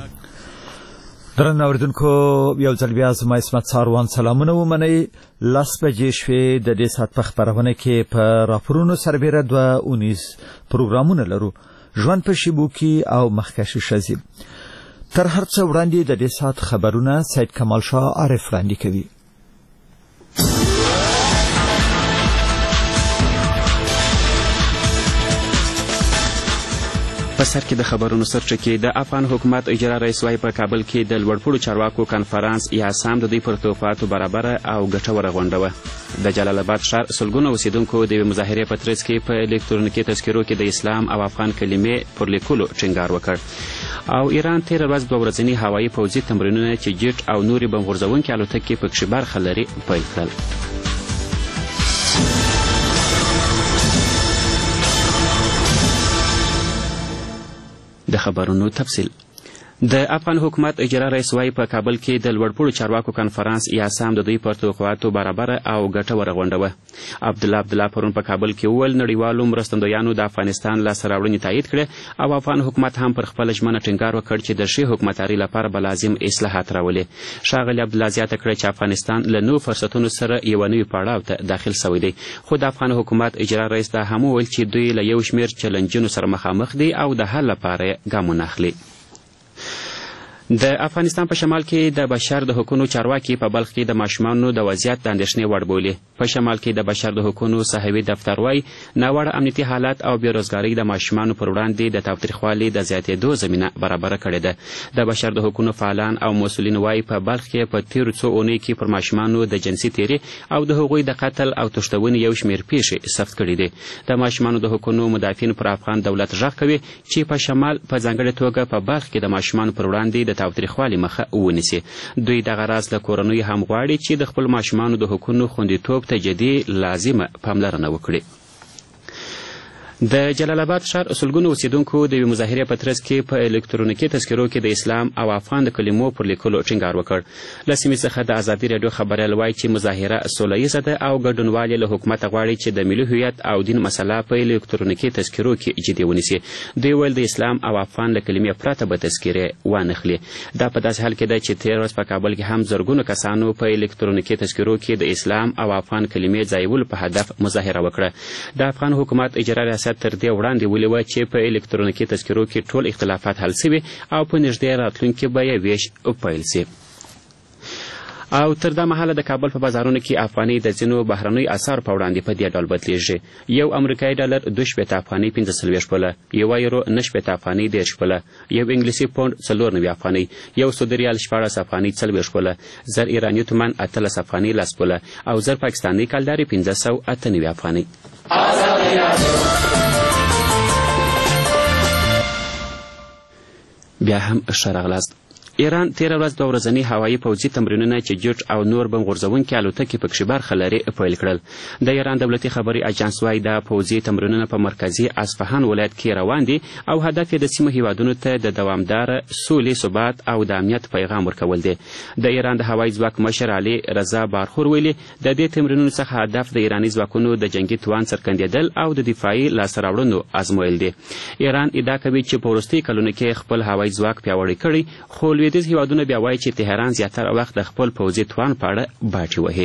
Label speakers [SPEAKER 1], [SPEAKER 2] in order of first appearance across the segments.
[SPEAKER 1] درنو اوریدونکو یو ځل بیا زما اسمت څاروان سلامونه ومنئ 10 بجې شوې د دې ساعت په خپرونه کې په راپورونو سربېره 2 پروګرامونه لرو ژوند په شیبو کې او مخکښ شزي تر هر څه وړاندې د دې ساعت خبرونه سید کمال شاه عارف وړاندې کوي.
[SPEAKER 2] په سر کې د خبرونو سرچکې د افغان حکومت اجرا رئیس وايي په کابل کې د لوړپوړو چارواکو کنفرانس یا سام د دوی پر توفیقاتو برابره او ګټوره غونډه وه. د جلال آباد ښار سلګونه اوسیدونکو د یوې مظاهرې په ترڅ کې په الکترونیکي تذکرو کې د اسلام او افغان کلمې پر لیکلو ټینګار وکړ. او ایران تېره ورځ 2 ورځني هوایي پوځي تمرینونه چې جیټ او نورې بم غورځوونکې الوتکې پکښې برخه لري پیل کړل. د خبرونو تفصیل. د افغان حکومت اجرا رئیس وايي په کابل کې د لوړپوړو چارواکو کنفرانس یا سام د دوی پر توقعاتو برابره او ګټوره غونډه وه. عبدالله پرون په کابل کې وویل نړیوالو مرستندویانو د افغانستان لاسته راوړنې تایید کړې او افغان حکومت هم پر خپله ژمنه ټینګار وکړ چې د ښې حکومتدارۍ لپاره به لازم اصلاحات راولي. ښاغلي عبدالله زیاته کړه چې افغانستان له نوو فرصتونو سره یوه نوي پړاو ته داخل سوی دی. خو د افغان حکومت اجرا رئیس دا هم وویل چې دوی له یو شمېر چلنجونو سره مخامخ دي او د حل لپاره یې ګامونه اخلي. د افغانستان په شمال کې د بشر د حقوقو چارواکي په بلخ کې د ماشومانو د وضعیت د اندېښنې وړ بولي. په شمال کې د بشر د حقوقو صحوي دفتر وايي ناوړه امنیتي حالات او بېروزګارۍ د ماشومانو پر وړاندې د تاوتریخوالي د زیاتېدو زمینه برابره کړې ده. د بشر د حقوقو فعالان او مسؤلین وايي په بلخ کې په تېرو څو اونیو کې پر ماشومانو د جنسي تېري او د هغوی د قتل او تښتونې یو شمېر پیښې ثبت کړي دي. د ماشومانو د حقوقو مدافعین پر افغان دولت غږ کوي چې په شمال په ځانګړې توګه په بلخ کې د ماشومانو پر وړاندې د تاوتریخوالي مخه ونیسي. دوی دغه راز له کورنیو هم غواړي چې د خپل ماشومانو د حقوقو خوندیتوب ته جدي لازمه پاملرنه وکړي. د جلال آباد ښار سلګونو اوسیدونکو د یوې مظاهرې په ترڅ کې په الکترونیکي تذکرو کې د اسلام او افغان د کلمو پر لیکلو ټینګار وکړ. له سیمې څخه د ازادي راډیو خبریال وایي چې مظاهره سوله ییزه ده او ګډونوال له حکومته غواړي چې د ملي هویت او دین مسله په الکترونیکي تذکرو کې جدي ونیسي. دوی ویل د اسلام او افغان له کلمې پرته به تذکرې وانخلي. دا په داسې حال کې ده چې تېره ورځ په کابل کې هم زرګونو کسانو په الکترونیکي تذکرو کې د اسلام او افغان کلمې ځایولو په هدف مظاهره وکړه. د افغان حکومت اجرا ریاست تر دې وړاندې ویلي وه چې په الکترونیکي تذکرو کې ټول اختلافات حل سوي او په نږدې راتلونکي به یې ویش پیل سي. او تر دا مهاله د کابل په بازارونو کې افغانۍ د ځینو بهرنیو اسعارو په وړاندې په دې ډول بدلیږي. یو امریکایي ډالر 2.60 افغانۍ 45 پوله، یو یورو 9.60 افغانۍ 10 پوله، یو انګلیسي پوند 94 افغانۍ، یو سعودي ریال 14 افغانۍ 40 پوله، زر ایراني تومان 18 افغانۍ 10 پوله او زر پاکستاني کلدارې 598 افغانۍ. بیا هم ښه راغلاست. ایران تېره ورځ 2 ورځني هوایي پوځي تمرینونه چې جیټ او نور بم غورځوونکي الوتکې پکښې برخه لري پیل کړل. د ایران دولتي خبري اجانس وايي دا پوځي تمرینونه په مرکزي اصفهان ولایت کې روان دي او هدف یې د سیمو هیوادونو ته د دوامداره سولې، ثبات او د امنیت پیغام ورکول دي. د ایران د هوایي ځواک مشر علي رضا بارخور ویلي د دې تمرینونو څخه هدف د ایراني ځواکونو د جنګي توان څرګندېدل او د دفاعي لاسته راوړنو ازمویل دي. ایران ادعا کوي چې په وروستیو کلونو کې خپل هوایي ځواک پیاوړی کړی، خو لویدیځ هیوادونه بیا وایي چې تهران زیاتره وخت د خپل پوځي توان په اړه باټې وهي.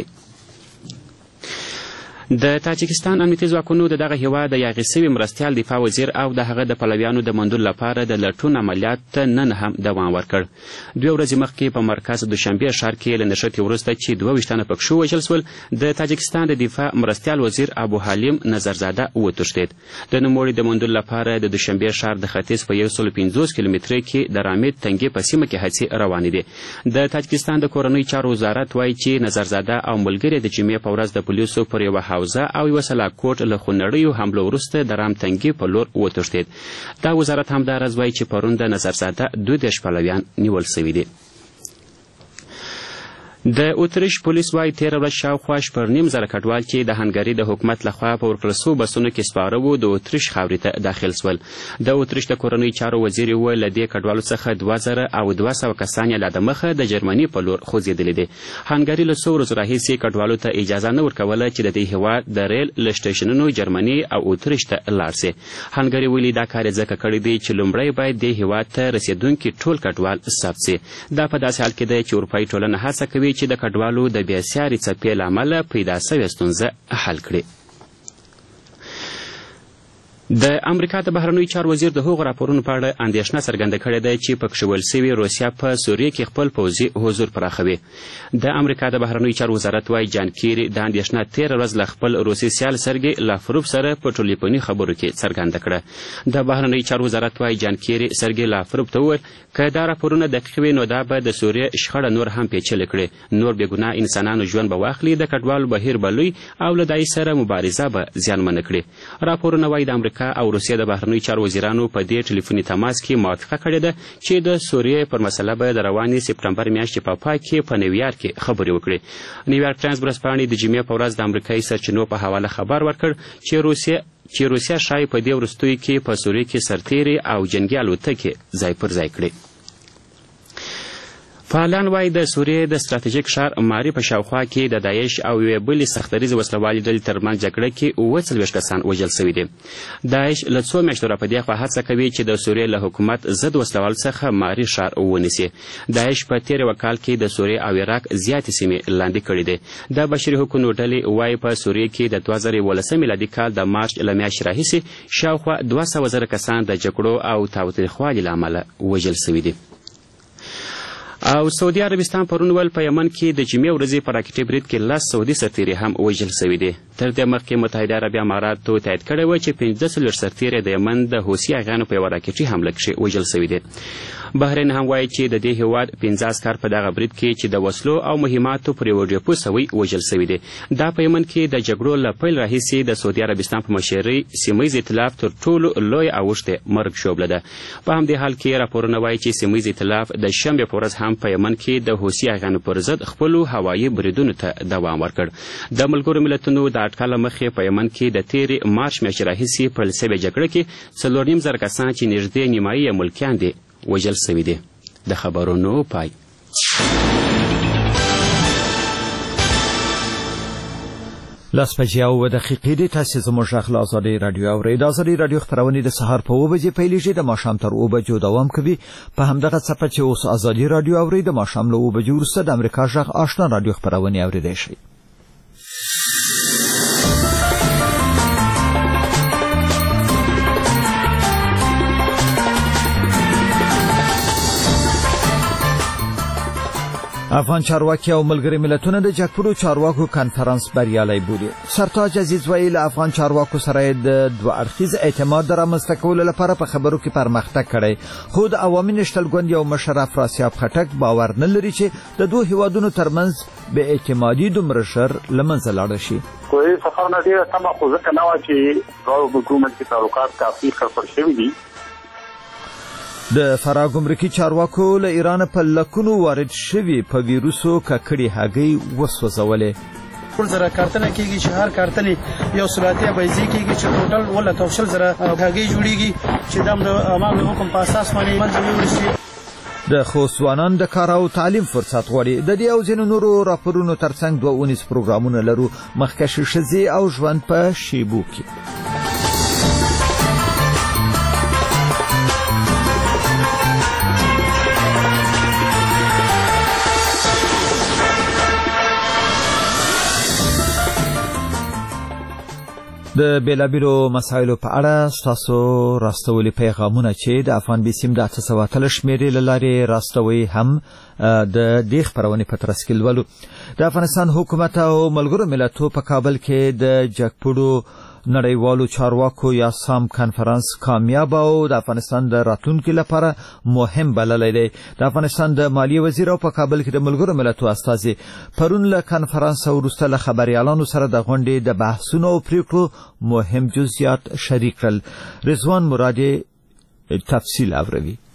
[SPEAKER 2] د تاجکستان امنیتي ځواکونو د دغه هیواد د یاغي سوي مرستیال دفاع وزیر او د هغه د پلویانو د موندلو لپاره د لټون عملیات نن هم دوام ورکړ. 2 ورځې مخکې په مرکز دوشنبې ښار کې له نښتې وروسته چې 22 تنه پکښې ووژل شول، د تاجکستان د دفاع مرستیال وزیر ابو حلیم نظرزاده وتښتېد. د نوموړي د موندلو لپاره د دوشنبې ښار د ختیځ په 150 کیلومترۍ کې د رامید تنګې په سیمه کې هڅې روانې دي. د تاجکستان د کورنیو چارو وزارت وایي چې نظرزاده او ملګري د جمعې په ورځ د پولیسو پر یوه حوزه او یوه سلاکوټ له خونړیو حملو وروسته د رام تنګې په لور وتښتېد. دا وزارت همداراز وایي چې پرون د نظرزاده 22 پلویان نیول سوي دي. د اتریش پولیس وايي 13 ورځې شاوخوا 9.5 کډوال چې د هنګري د حکومت لخوا په ورکړل شوو بسونو کې سپاره وو د اتریش خاورې ته داخل سول. د اتریش د کورنۍ چارو وزیر وویل له دې کډوالو څخه 2200 کسان یې لا دمخه د جرمني په لور خوځېدلي دي. هنګري له څو ورځو راهیسې کډوالو ته اجازه نه ورکوله چې د دې هېواد د ریل له سټیشنونو جرمني او اتریش ته لاړ سي. هنګري ویلي دا کار یې ځکه کړی دی چې لومړی باید دې هېواد ته رسېدونکي ټول کډوال ثبت سي. دا په داسې حال کې دی چې اروپایي ټولنه هڅه کوي چې د کډوالو د بېسیارې څپې له امله پیدا سوې ستونزه حل کړي. د امریکا د بهرنیو چارو وزیر د هغو راپورونو په اړه اندېښنه څرګنده کړې ده چې پکښې ویل سوي روسیه په سوریه کې خپل پوځي حضور پراخوي. د امریکا د بهرنیو چارو وزارت وايي جان کیري د اندېښنه 13 ورځ له خپل روسي سیال سرګي لافروف سره په ټلیفوني خبرو کې څرګنده کړه. د بهرنیو چارو وزارت وايي جان کیري سرګي لافروف ته وویل که دا راپورونه دقیق وي نو دا به د سوریه شخړه نور هم پیچلې کړي، نور بېګناه انسانانو ژوند به واخلي، د کډوالو بهیر به لوی او له دای سره مبارزه به زیانمنه کړي. راپورونه وايي د امریکا او روسیه د بهرنیو چارو وزیرانو په دې ټلیفوني تماس کې موافقه کړې ده چې د سوریې پر مسله به د روانې سپټمبر میاشتې په پای کې په نیویارک کې خبرې وکړي. نیویارک ټایمز ورځپاڼې د جمعې په ورځ د امریکایي سرچینو په حواله خبر ورکړ چې روسیه ښایي په دې وروستیو کې په سوریې کې سرتیري او جنګي الوتکې ځای پر ځای کړي. فعالان وايي د سوریې د ستراتیژیک ښار ماري په شاوخوا کې د داعش او یوې بلې سختدریزې وسلوالې ډلې ترمنځ جګړه کې 40 کسان وژل سوي دي. داعش له څو میاشتو راپدې خوا هڅه کوي چې د سوریې له حکومت ضد وسلوالو څخه ماري ښار ونیسي. داعش په تېر یوه کال کې د سوریې او عراق زیاتې سیمې لاندې کړي دي. د بشري حقونو ډلې وايي په سوریې کې د 2018 میلادي کال د مارچ له میاشتې راهیسې شاوخوا 200,000 کسان د جګړو او تاوتریخوالي له امله وژل سوي دي. او سعودي عربستان پرون ول په یمن کې د جمعې ورځې په راکټي برید کې 10 سعودي سرتیري هم وژل سوي دي. تر دې مخکې متحده عربي اماراتو تایید کړی و چې 15 سرتیري د یمن د حوثي اغیانو په یوه راکټي حمله کې وژل سوي دي. بحرین هم وایي چې د دې هېواد 15 عسکر په دغه برید کې چې د وسلو او مهماتو پر یوه ډیپو سوی وژل سوي دي. دا په یمن کې د جګړو له پیل راهیسې د سعودي عربستان په مشرۍ سیمهیز ائتلاف تر ټولو لوی اوښتې مرګ شوبله ده. په همدې حال کې راپورونه وایي چې سیمهیز ائتلاف د شنبې په ورځ هم په یمن کې د حوثي اغیانو پر ضد خپلو هوایي بریدونو ته دوام ورکړ. د ملګرو ملتونو د اټکله مخې په یمن کې د تېرې مارچ میاشتې راهیسې پیل سوې جګړه کې 4.5 کسان چې نږدې نیمایي یې ملکیان دي وژل سوي دي. د خبرونو پای.
[SPEAKER 1] لاس بجې او دقیقې دي. تاسې زموږ غږ له ازادۍ راډیو اورئ. د ازادۍ راډیو خپرونې د سهار په 9 بجې پیلېږي، د ماښام تر 9 بجو دوام کوي. په همدغه څپه چې اوس ازادۍ راډیو اورئ، د ماښام له 9 بجې وروسته د امریکا غږ آشنا راډیو خپرونې اورېدای شئ. افغان چارواکي او ملګري ملتونه د جګپورو چارواکو کانفرنس بریالی بولي. سرتاج عزیز ویل له افغان چارواکو سره د دوه اړخیز اعتماد رامنځته کولو لپاره په خبرو کې پرمختګ کړی، خو د عوامي نشتل ګوند یو مشر افراسیاب خټک باور نه لري چې د دوه هیوادونو ترمنځ بې اعتمادي دومره ژر له منځه لاړه شي.
[SPEAKER 3] کوئی سفر نه ډېره سمه خو ځکه نه وه چې دواړو حکومت کې تعلقات کافي خرڅ شوي دي.
[SPEAKER 1] د فراه ګمرکي چارواکو له ایران په لکونو وارد شوي په ویروسو ککړې هګۍ وسوځولې.
[SPEAKER 4] ټول زره کارتنه کېږي چې هر کارتنې یو سلاتیا بیزي کېږي چې ټوټل 1,000 هګۍ جوړېږي چې دا د امام حکم په اساس باندې منځ ویورسي.
[SPEAKER 1] د خوست ځوانان د کار او تعلیم فرصت غواړي. د دې او ځینو نورو راپورونو ترڅنګ 2 پروګرامونه لرو. مخکښې ښځې او ژوند په شیبو کې. د بیلابیلو مسایلو په اړه ستاسو راستولي پیغامونه چې د افغان بي سیم د 813 شمیرې له لارې راستوي هم د دې خپرونې په ترڅ کې لولو. د افغانستان حکومت او ملګرو ملتونو په کابل کې د جګپورو نړیوالو چارواکو یا سام کانفرنس کامیاب او د افغانستان د راتلونکي لپاره مهم بللی دی. د افغانستان د مالیې وزیر او په کابل کې د ملګرو ملتونو استازي پرون له کانفرنس وروسته له خبریالانو سره د غونډې د بحثونو او پریکړو مهم جزئیات شریک کړل. رضوان مرادي تفصیل اوروي.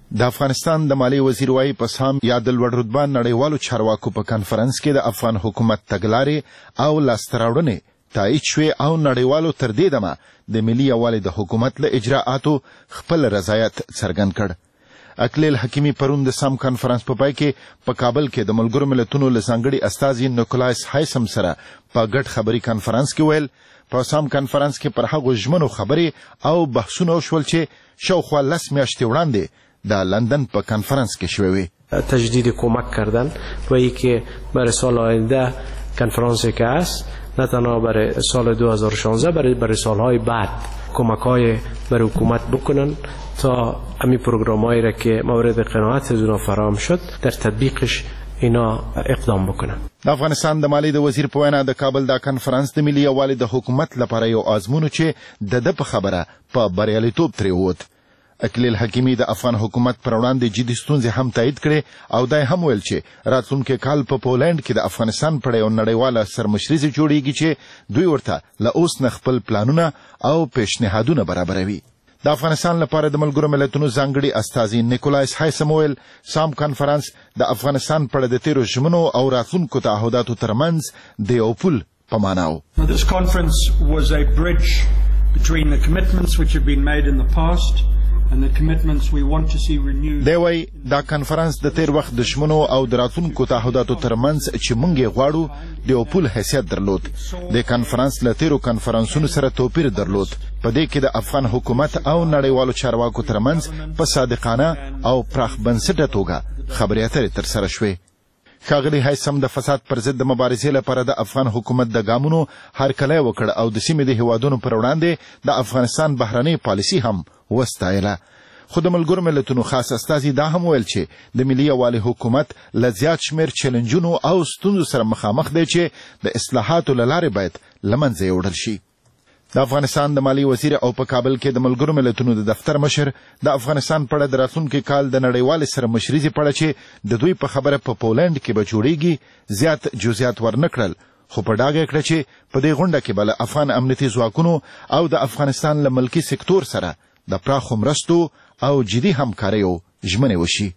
[SPEAKER 5] د افغانستان د مالی وزیر وايي په سام یا د لوړ رتبه نړیوالو چارواکو په کانفرنس کې د افغان حکومت تګلارې او لاستهراوړنې تایید شوې او نړیوالو تر دې دمه د ملي یووالي د حکومت له اجراءاتو خپل رضایت څرګند کړ. اکلیل حکیمی پرون د سام کانفرنس په پای کې په کابل کې د ملګرو ملتونو له ځانګړي استازي نیکولایس هایسم سره په ګډ خبري کانفرنس کې ویل په سام کانفرنس کې پر هغو ژمنو خبرې او بحثونه وشول چې شاوخوا 10 میاشتې وړاندې در لندن په کنفرانس کې شوی وی.
[SPEAKER 6] تجدید کمک کردن و اینکه برای سال آینده کنفرانسی که است نه تنها برای سال 2016 برای سالهای بعد کمک‌های برای حکومت بکنن تا همین پروگرام‌هایی را که مورد قناعت از اونا فراهم شد در تطبیقش اینا اقدام بکنن.
[SPEAKER 5] د افغانستان د مالی د وزیر په وینا د کابل دا کنفرانس د ملي یووالي د حکومت لپاره یو آزمون چې د په خبره په بریالیتوب ترې ووت. اکلیل حکیمی د افغان حکومت پر وړاندې جدي ستونزې هم تایید کړې او دا هم ویل چې راتلونکي کال په پولند کې د افغانستان پر یو نړیواله سرمشري جوړیږي چې دوی ورته له اوس نه خپل پلانونه او پیشنهادونه برابروي. د افغانستان لپاره د ملګرو ملتونو ځانګړي استازي نیکولایس هایسم ویل سام کانفرنس د افغانستان پر د تیرو ژمنو او راتلونکو تعهداتو ترمنځ د یو پل په معنا و.
[SPEAKER 7] This conference was a bridge between the commitments which have been made in the past and the commitments we want to see renewed.
[SPEAKER 5] دی وای دا کنفرانس د تیر وخت د شمنو او د راتلونکو تعهداتو ترمنځ چې مونږ یې غواړو د یو پل حیثیت درلود. د کنفرانس له تیرو کنفرانسونو سره توپیر درلود. په دې کې د افغان حکومت او نړیوالو چارواکو ترمنځ په صادقانه او پراخ بنسټه توګه خبرې اترې ترسره شوې. ښاغلي هایسم د فساد پر ضد د مبارزې لپاره د افغان حکومت د ګامونو هرکلی وکړ او د سیمې د هیوادونو پر وړاندې د افغانستان بهرنۍ پالیسي هم وستایله. خو د ملګرو ملتونو خاص استازي دا هم ویل چې د ملي یووالي حکومت له زیات شمېر چیلنجونو او ستونزو سره مخامخ دی چې د اصلاحاتو له لارې باید له منځه یوړل شي. د افغانستان د مالی وزیر او په کابل کې د ملګرو ملتونو د دفتر مشر د افغانستان په اړه د راتلونکي کال د نړیوالې سرمشریزې په اړه چې د دوی په خبره په پولند کې به جوړیږي زیات جزئیات ورنه کړل، خو په ډاګه کړه چې په دې غونډه کې به له افغان امنیتي ځواکونو او د افغانستان له ملکي سکتور سره د پراخو مرستو او جدي همکاریو ژمنې وشي.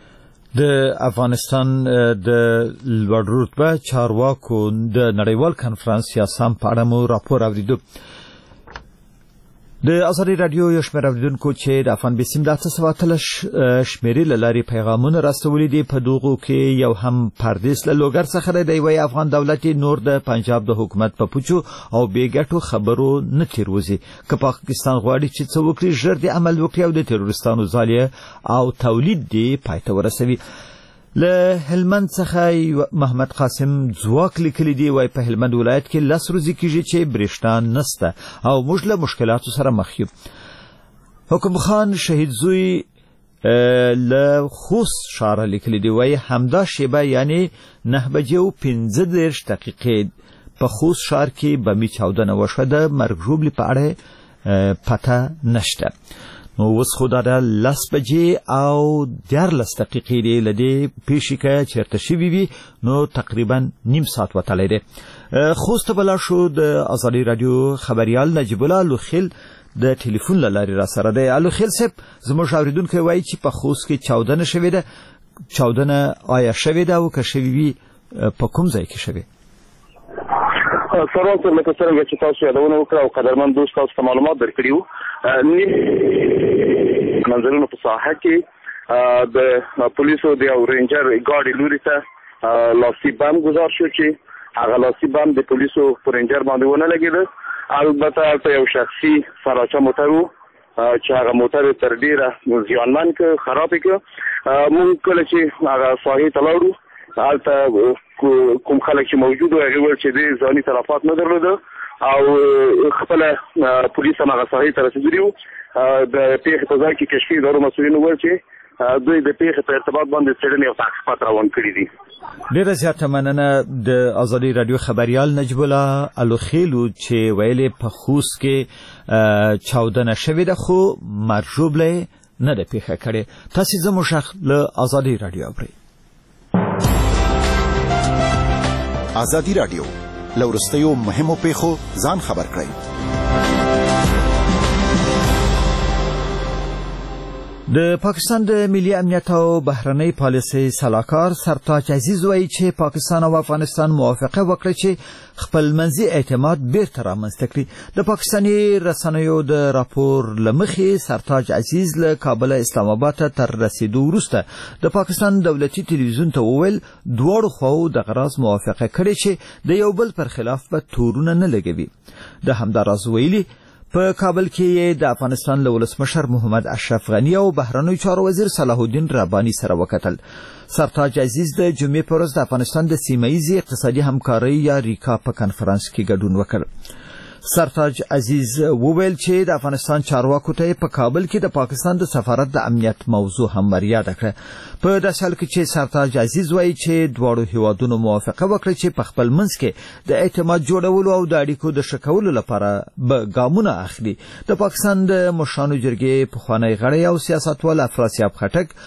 [SPEAKER 1] د افغانستان د لوړ رتبه چارواکو د نړیوال کنفرانس یا سام په اړه مو راپور اوریدو. د ازادي رادیو یو شمېر اوریدونکو چې د افغان بیسیم د 813 شمېرې له لارې پیغامونه راستولي دي په دغو کې یو هم پردیس له لوګر څخه دی وایي افغان دولت نور د پنجاب د حکومت په پوچو او بیګټو خبرو نه تیروزي که پاکستان غواړي چې څه وکړي ژر د عمل وکړي او د تروریستانو ځالیه او تولید دی پای ته ورسوي. له هلمند څخه محمد قاسم ځواک لیکلی دی وای په هلمند ولایت کې 10 ورځې کېږي چې برېښنا نشته او موږ له مشکلاتو سره مخ یو. حکم خان شهید زوی له خوست ښار لیکلی دی وای همدا شیبه یعنی 9:15 په خوست ښار کې بمي چاودنه وشوه. د مرګ ژوبلې په اړه پته نشته. نو اوس خو دا 10 بجې او 14 دی لدې پیښې کې چیرته شوي وي نو تقریبا نیم ساعت وتلی دی. خوست بلا شو د ازادي رادیو خبريال نجیب الله لوخیل د ټلیفون له لارې را سره دی. لوخیل صاحب زموږ اوریدونکو وایي چې په خوست کې چاودنه شوې ده. چاودنه آیا شوې ده او که شوې وي په کوم ځای کې شوې؟
[SPEAKER 3] سره لکه څنګه چې تاسو یادونه وکړه او قدرمن دوست تاسو معلومات درکړي وو منځلونو په ساحه کې د پولیسو د رینجر ګاډي لوري ته لاسي بم گذار شو چې هغه لاسي بم د پولیسو پر رینجر باندې ونه لګیده. البته په یو شخصي سراچا موټر وو چې هغه موټر تر ډیره زیانمن که خراب کړ. موږ کله چې هغه ساحې ته لاړو هلته کوم خلک چې موجود وو هغه ول چې د ځاني تلفات نه درلوده او خپل پولیس هم هغه ساحې ته رسېدلي وو. د پیښې په ځای کې کشفي ادارو مسؤلین وویل چې دوی د پیښې په ارتباط باندې څېړنې او تحقیقات روان کړي دي.
[SPEAKER 1] ډېره زیاته مننه د ازادي رادیو خبريال نجیب الله الوخیلو چې ویلې په خوست کې چاودنه شوې ده خو مرجوبله نه ده پیښه کړې. تاسو زموږ له ازادي رادیو اورئ.
[SPEAKER 5] ازادي رادیو لورستیو مهمو پیښو ځان خبر کړئ.
[SPEAKER 1] د پاکستان د ملي امنیت او بهرنۍ پالیسۍ سلاکار سرتاج عزیز وایي چې پاکستان او افغانستان موافقه وکړه چې خپل منځي اعتماد بیرته رامنځته کړي. د پاکستاني رسنیو د راپور له مخې سرتاج عزیز له کابل اسلام آباد ته تر رسیدو وروسته د پاکستان دولتي تلویزیون ته وویل دواړو خواو دغه راز موافقه کړې چې د یو بل پر خلاف به تورونه نه لګوي. د همدا راز ویلي په کابل کې د افغانستان له ولسمشر محمد اشرف غنی او بهرنیو چارو وزیر صلاح الدین رباني سره وکتل. سرتاج عزیز د جمعې په ورځ د افغانستان د سیمه‌ییزې اقتصادي همکارۍ یا ریکا په کنفرانس کې ګډون وکړ. سرتاج عزیز وویل چې د افغانستان چارواکو ته په کابل کې د پاکستان د سفارت د امنیت موضوع هم ورياده کړه. په داسې حال کې چې سرتاج عزیز وایي چې دواړو هیوادونو موافقه وکړه چې په خپل منځ کې د اعتماد جوړولو او د اړیکو د ښه کولو لپاره به ګامونه اخلي. د پاکستان د مشرانو جرګې پخوانی غړی او سیاستوال افراسیاب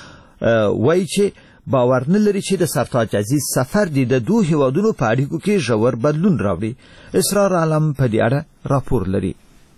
[SPEAKER 1] خټک وایي چې باور نه لري چې د سرتاج عزیز سفر د دوه هیوادونو په اړیکو کې ژور بدلون راوړي. اسرار عالم په دې اړه راپور لري.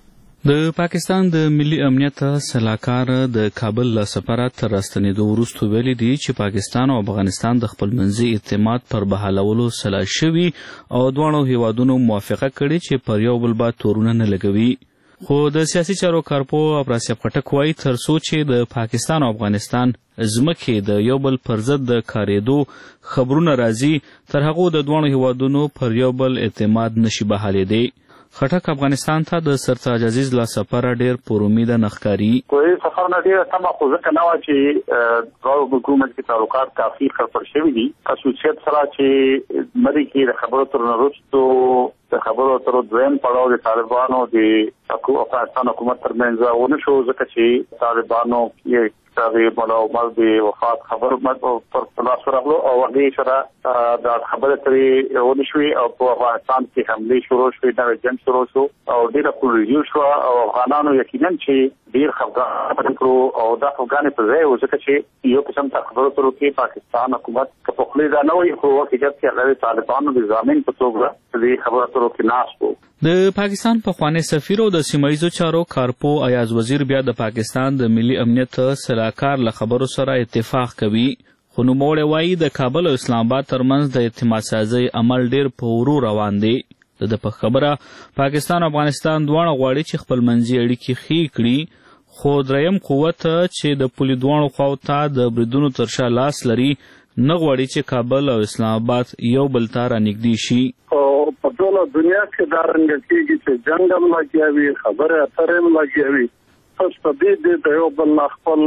[SPEAKER 8] د پاکستان د ملي امنیت سلاکار د کابل له سفر تر راستنېدو وروسته ویلي دي چې پاکستان او افغانستان د خپل منځي اعتماد پر بحالولو سلا شوي او دواړو هیوادونو موافقه کړې چې پر یو بل باندې تورونه نه لګوي. خو د سیاسي چارو کارپو افراسیاب خټک وایي تر څو چې د پاکستان او افغانستان ځمکې د یو بل پر ضد د کارېدو خبرونه راځي تر هغو د دواړو هیوادونو پر یو بل اعتماد نشي بحالېدی. خټک افغانستان ته د سرتاج عزیز له سفره ډېر پرومیده نه ښکاري.
[SPEAKER 3] کوئی سفر نه ډېره سمه خو ځکه نه وه چې دواړو حکومت کې تعلقات کافي خرپړ شوي دي. خصوصیت سره چې مدې کې د خبرو تر وروستو د خبرو اترو دویم پړاو د طالبانو د افغانستان حکومت ترمنځ ونه شو ځکه چې طالبانو یې د مولا عمر د وفات خبر پر لاس ورغلو او هغې سره د خبرې ترې ونه شوې او په افغانستان کې حملې شروع شوې نوی جنګ شروع شو او ډېره پروژیو شوه او افغانانو یقینا چې ډېر خفګان کړو او دا خفګان په ځای و ځکه چې یو قسم ته خبرو اترو کې پاکستان حکومت که په خولې دا نه وایي خو حقیقت کې هغه د طالبانو د ضامن په توګه د خبرو اترو کې ناست و.
[SPEAKER 8] د پاکستان پخوانی سفیر او د سیمه‌ییزو چارو کارپو ایاز وزیر بیا د پاکستان د ملي امنیت سلاکار له خبرو سره اتفاق کوي. خو نوموړی وایي د کابل او اسلام آباد ترمنځ د اعتماد سازۍ عمل ډېر په ورو روان دی. د په خبره پاکستان او افغانستان دواړه غواړي چې خپل منځي اړیکې ښې کړي خو دریم قوت چې د پولې دواړو خواو ته د بریدونو تر شا لاس لري نه غواړي چې کابل او اسلام آباد یو بل ته رانږدې شي.
[SPEAKER 3] په ټوله دنیا کې دا رنګه کېږي چې جنګ هم لګیا وي خبرې اترې هم لګیا وي بس په دې د یو بل نه خپل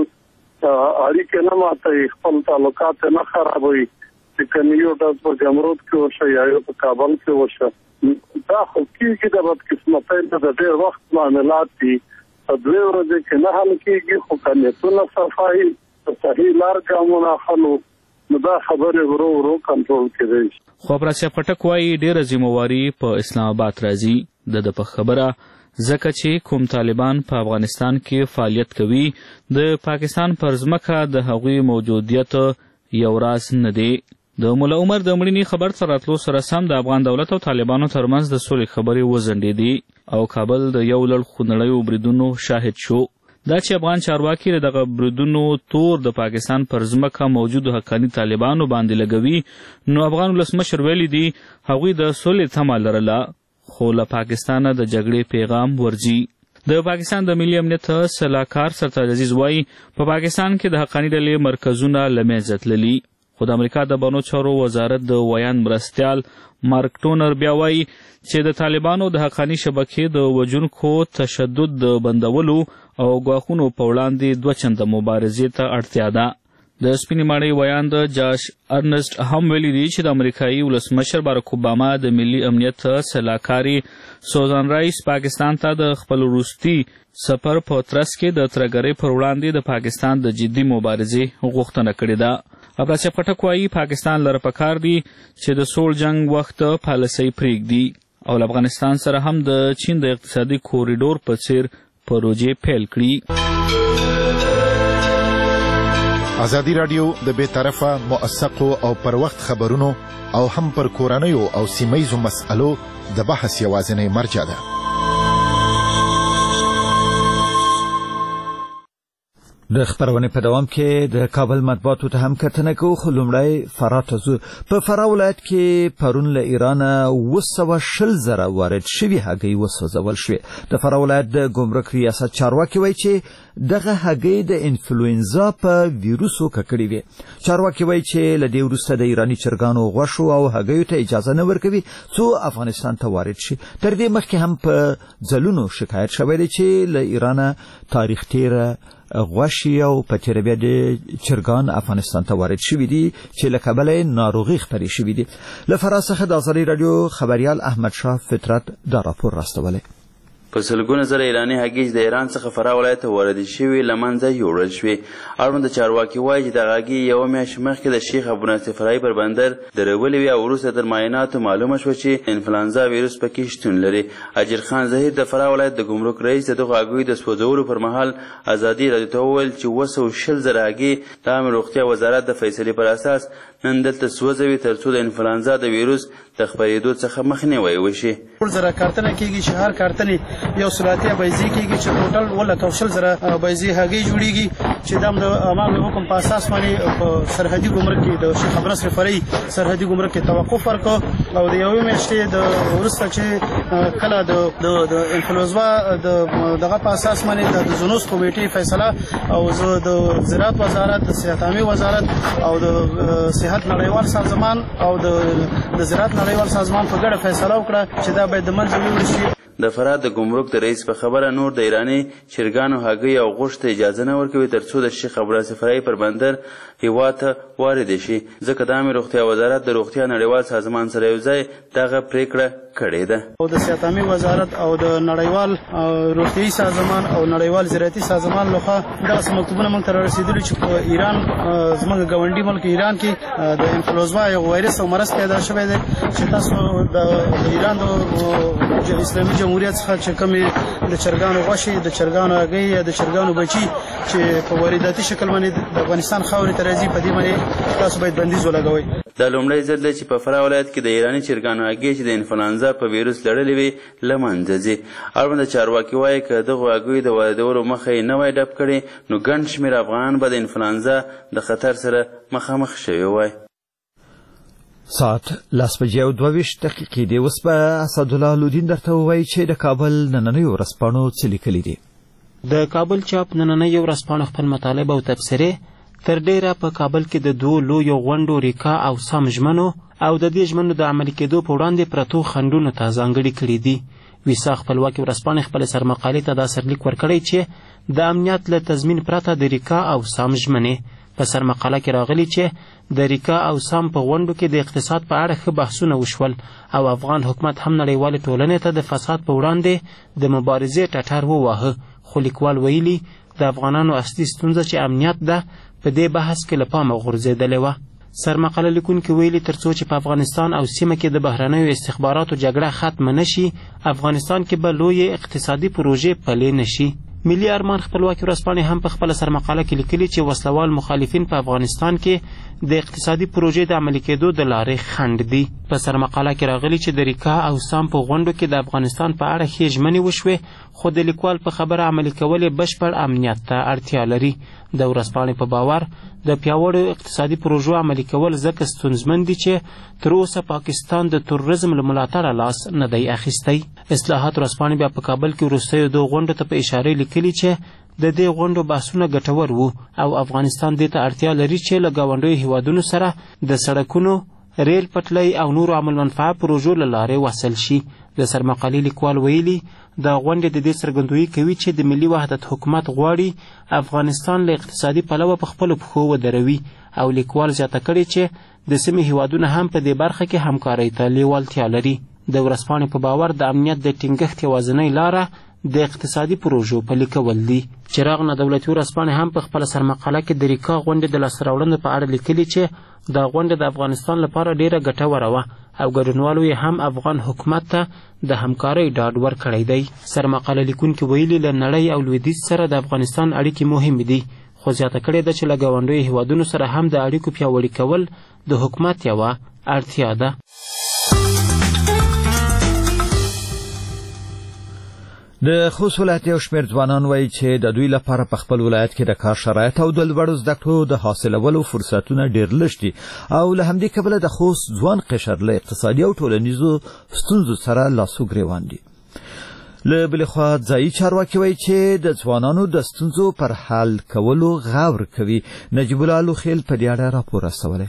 [SPEAKER 3] اړیکې نه ماتوي خپل تعلقات نه خرابوي چې که یو ډز په جمرود کې وشه یا یو په کابل کې وشه دا خو کېږي د بدقسمتۍ نه د ډېر وخت معاملات دي په دوې ورځې کې نه حل کېږي خو که نیتونه صفایي په صحیح لار ګامونه اخلو نو دا خبرې ورو ورو کنټرول کېدی شي.
[SPEAKER 8] خو افراسیاب خټک وایي ډېره ذمهواري په اسلام آباد راځي. د په خبره ځکه چې کوم طالبان په افغانستان کې فعالیت کوي د پاکستان پر ځمکه د هغوی موجودیت یو راز نه دی. د مولا عمر د مړینې خبر ته راتلو سره سم د افغان دولت او طالبانو ترمنځ د سولې خبرې وځنډېدې او کابل د یو لړ خونړیو بریدونو شاهد شو. دا چې افغان چارواکي دغه بریدونو تور د پاکستان پر ځمکه موجودو حقاني طالبانو باندې لګوي نو افغان ولسمشر ویلي دي هغوی د سولې تمه لرله خو له پاکستانه د جګړې پیغام ورځي. د پاکستان د ملي امنیت سلاکار سرتاج عزیز وایي په پاکستان کې د حقاني ډلې مرکزونه له منځه تللي خو د امریکا د بانو چارو وزارت د ویان مرستیال مارک ټونر بیا وایي چې د طالبانو د حقاني شبکې د وژونکو تشدد د بندولو او ګواښونو په وړاندې دوه چنده مبارزې ته اړتیا ده. د سپینې ماڼۍ ویان د جاش ارنسټ هم ویلي دي چې د امریکایي ولسمشر باراک اوباما د ملي امنیت سلاکاري سوزان رایس پاکستان ته د خپل وروستي سفر په ترڅ کې د ترهګرۍ پر وړاندې د پاکستان د جدي مبارزې غوښتنه کړې ده. افراسیاب خټک وایي پاکستان لره پکار دی چې د سوړ جنګ وخت پالیسۍ پرېږدي او له افغانستان سره هم د چین د اقتصادي کوریډور په څیر پروژې پیل کړي.
[SPEAKER 5] ازادي راډیو د بې طرفه موثقو او پر وخت خبرونو او هم پر کورنیو او سیمه‌ییزو مسألو د بحث یوازینۍ مرجع ده.
[SPEAKER 1] د خبرونه په دوام کې د کابل مطبوعاتو ته هم کتنه کوو خو لومړی فراه ته ځو. په فراه ولایت کې پرون له ایران 220,000 وارد شوي هګۍ وسوځول شوې. د فراه ولایت د ګمرک ریاست چارواکي وایي چې دغه هګۍ د انفلوئنزا په ویروسو ککړې وي. چارواکي وایي چې له دې وروسته د ایراني چرګانو غوښو او هګیو ته اجازه نه ورکوي څو افغانستان ته وارد شي. تر دې مخکې هم په ځلونو شکایت شوی دی چې له ایران تاریخ تیره غوښې او په تیره بیا د چرګان افغانستان ته وارد شوي دي چې له کبله ناروغي خپرې شوي دي. له فراه څخه د آزادۍ راډیو خبریال احمد شاه فطرت دا راپور راستولی.
[SPEAKER 9] په سلګونه زره ایراني هګۍ د ایران څخه فراه ولایت ته واردې شوې له منځه یوړل شوې. اړوند چارواکي وایي چې دغه هګۍ یوه میاشت مخکې د شیخ ابوناصر فرعي پر بندر درولې وې او وروسته تر معایناتو معلومه شوه چې انفلانزا ویروس پکې شتون لري. اجر خان ظهیر د فراه ولایت د ګمرک رئیس د دغو هګیو د سوځولو پر مهال ازادي راډیو ته وویل چې 220,000 هګۍ د عامه روغتیا وزارت د فیصلې پر اساس نن دلته سوځوي تر څو د انفلانزا د ویروس د خپرېدو څخه مخنیوی وشي.
[SPEAKER 4] زره کارتنه کېږي چې هر کارتنې یو سلاتیا بیزي کېږي چې ټوټل 220,000 بیزي هګۍ جوړیږي چې دا د امام حکم په اساس باندې په سرحدي ګمرک کې د شیخ ابوناصر فرعي سرحدي ګمرک کې توقف ورکړ او د یوې میاشتې د وروسته چې کله د انفلوئنزا دغه په اساس باندې د زونوس کمیټې فیصله او د زراعت وزارت د صحت عامه وزارت او د صحت نړیوال سازمان او د زراعت نړیوال سازمان په ګډه فیصله وکړه چې دا باید د منځه ویوړل شي.
[SPEAKER 9] د فراه د ګمرک د رئیس په خبره نور د ایراني چرګانو هګۍ او غوښې ته اجازه نه ورکوي تر څو د شیخ ابوناصر فرعي پر بندر هیواد ته واردې شي ځکه د عامې روغتیا وزارت د روغتیا نړیوال سازمان سره یو ځای دغه پریکړه کړې ده.
[SPEAKER 4] او د صحت عامه وزارت او د نړیوال روغتیايي سازمان او نړیوال زراعتي سازمان لخوا دغه مکتوبونه موږ ته رسیدلي چې په ایران زموږ ګاونډي ملک ایران کې د انفلوئنزا یو وایرس او مرض پیدا شوی دی چې تاسو د ایران د اسلامي جمهوریت څخه چې کومې د چرګانو غوښې د چرګانو هګۍ د چرګانو بچي چې په وارداتي شکل باندې د افغانستان خاورې ته راځي په دې باندې تاسو باید بندیز ولګوئ.
[SPEAKER 9] دا لومړی ځل دی چې په فراه ولایت کې د ایراني چرګانو هګۍ چې د انفلانزا په ویروس لړلې وي له منځه ځي. اړوند چارواکي وایي که دغو هګیو د واردولو مخه یې نه وای ډپ کړې نو ګڼ شمېر افغانان به د انفلانزا د خطر سره مخامخ شوي وای.
[SPEAKER 1] ساعت 10:22 دی. اوس به اسدالله لودین درته ووایي چې د کابل نننۍ ورځپاڼو څه لیکلي دي.
[SPEAKER 10] د کابل چاپ نننۍ ورځپاڼو خپل مطالب او تبصرې تر ډیره په کابل کې د دوو لویو غونډو ریکا او سام ژمنو او د دې ژمنو د عملي کېدو په وړاندې پرتو خنډونو ته ځانګړي کړي دي. ویسا خپلواکي ورځپاڼې خپل سرمقالې ته دا سرلیک ورکړی چې د امنیت له تضمین پرته د ریکا او سام ژمنې په سرمقاله کې راغلي چې د ریکا او سام په غونډو کې د اقتصاد په اړه ښه بحثونه وشول او افغان حکومت هم نړیوالې ټولنې ته د فساد په وړاندې د مبارزې ټټر وواهه. خو لیکوال ویلي د افغانانو اصلي ستونزه چې امنیت ده په دې بحث کې له پامه غورځېدلې وه. سرمقاله لیکونکي ویلي تر څو چې په افغانستان او سیمه کې د بهرنیو استخباراتو جګړه ختمه نشي افغانستان کې به لویې اقتصادي پروژې پلې نشي. ملي ارمان خپلواکي ورځپاڼې هم په خپله سرمقاله کې لیکلي چې وسلوال مخالفین په افغانستان کې د اقتصادي پروژې د عملي کېدو د لارې خنډ دي. په سرمقاله کې راغلي چې د ریکا او سام په غونډو کې د افغانستان په اړه ښې ژمنې وشوې خو د لیکوال په خبره عملي کول یې بشپړ امنیت ته اړتیا لري. د ورځپاڼې په باور د پیاوړو اقتصادي پروژو عملي کول ځکه ستونزمن دي چې تر اوسه پاکستان د تروریزم له ملاتړه لاس نه دی اخیستی. اصلاحات ورځپاڼې بیا په کابل کې وروستیو دوه غونډو ته په اشاره لیکلي چې د دې غونډو بحثونه ګټور وو او افغانستان دې ته اړتیا لري چې له ګاونډیو هیوادونو سره د سړکونو ریل پټلۍ او نورو عمل منفعه پروژو له لارې وصل شي. د سرمقالې لیکوال ویلي دا غونډې د دې څرګندویي کوي چې د ملي وحدت حکومت غواړي افغانستان له اقتصادي پلوه په خپلو پښو ودروي او لیکوال زیاته کړې چې د سیمې هیوادونه هم په دې برخه کې همکارۍ ته لیوالتیا لري. د ورځپاڼې په باور د امنیت د ټینګښت یوازینۍ لاره د اقتصادي پروژو پلي کول دي. چراغ نه دولتي ورځپاڼې هم په خپله سرمقاله کې د ریکا غونډې د لاسته راوړنو په اړه لیکلي چې دا غونډه د افغانستان لپاره ډیره ګټوره وه او ګډونوالو یې هم افغان حکومت ته د همکارۍ ډاډ ورکړی دی. سرمقاله لیکونکي ویلي له نړۍ او لویدیځ سره د افغانستان اړیکې مهمې دي خو زیاته کړې ده چې له ګاونډیو هیوادونو سره هم د اړیکو پیاوړي کول د حکومت یوه اړتیا ده.
[SPEAKER 1] د خوست ولایت یو شمېر ځوانان وایي چې د دوی لپاره په خپل ولایت کې د کار شرایط او د لوړو زده کړو د حاصلولو فرصتونه ډېر لږ دي او له همدې کبله د خوست ځوان قشر له اقتصادي او ټولنیزو ستونزو سره لاس و ګرېوان دي. له بلې خوا ځایي چارواکي وایي چې د ځوانانو د ستونزو پر حل کولو غور کوي. نجیب الله لوخیل په دې اړه راپور استولی.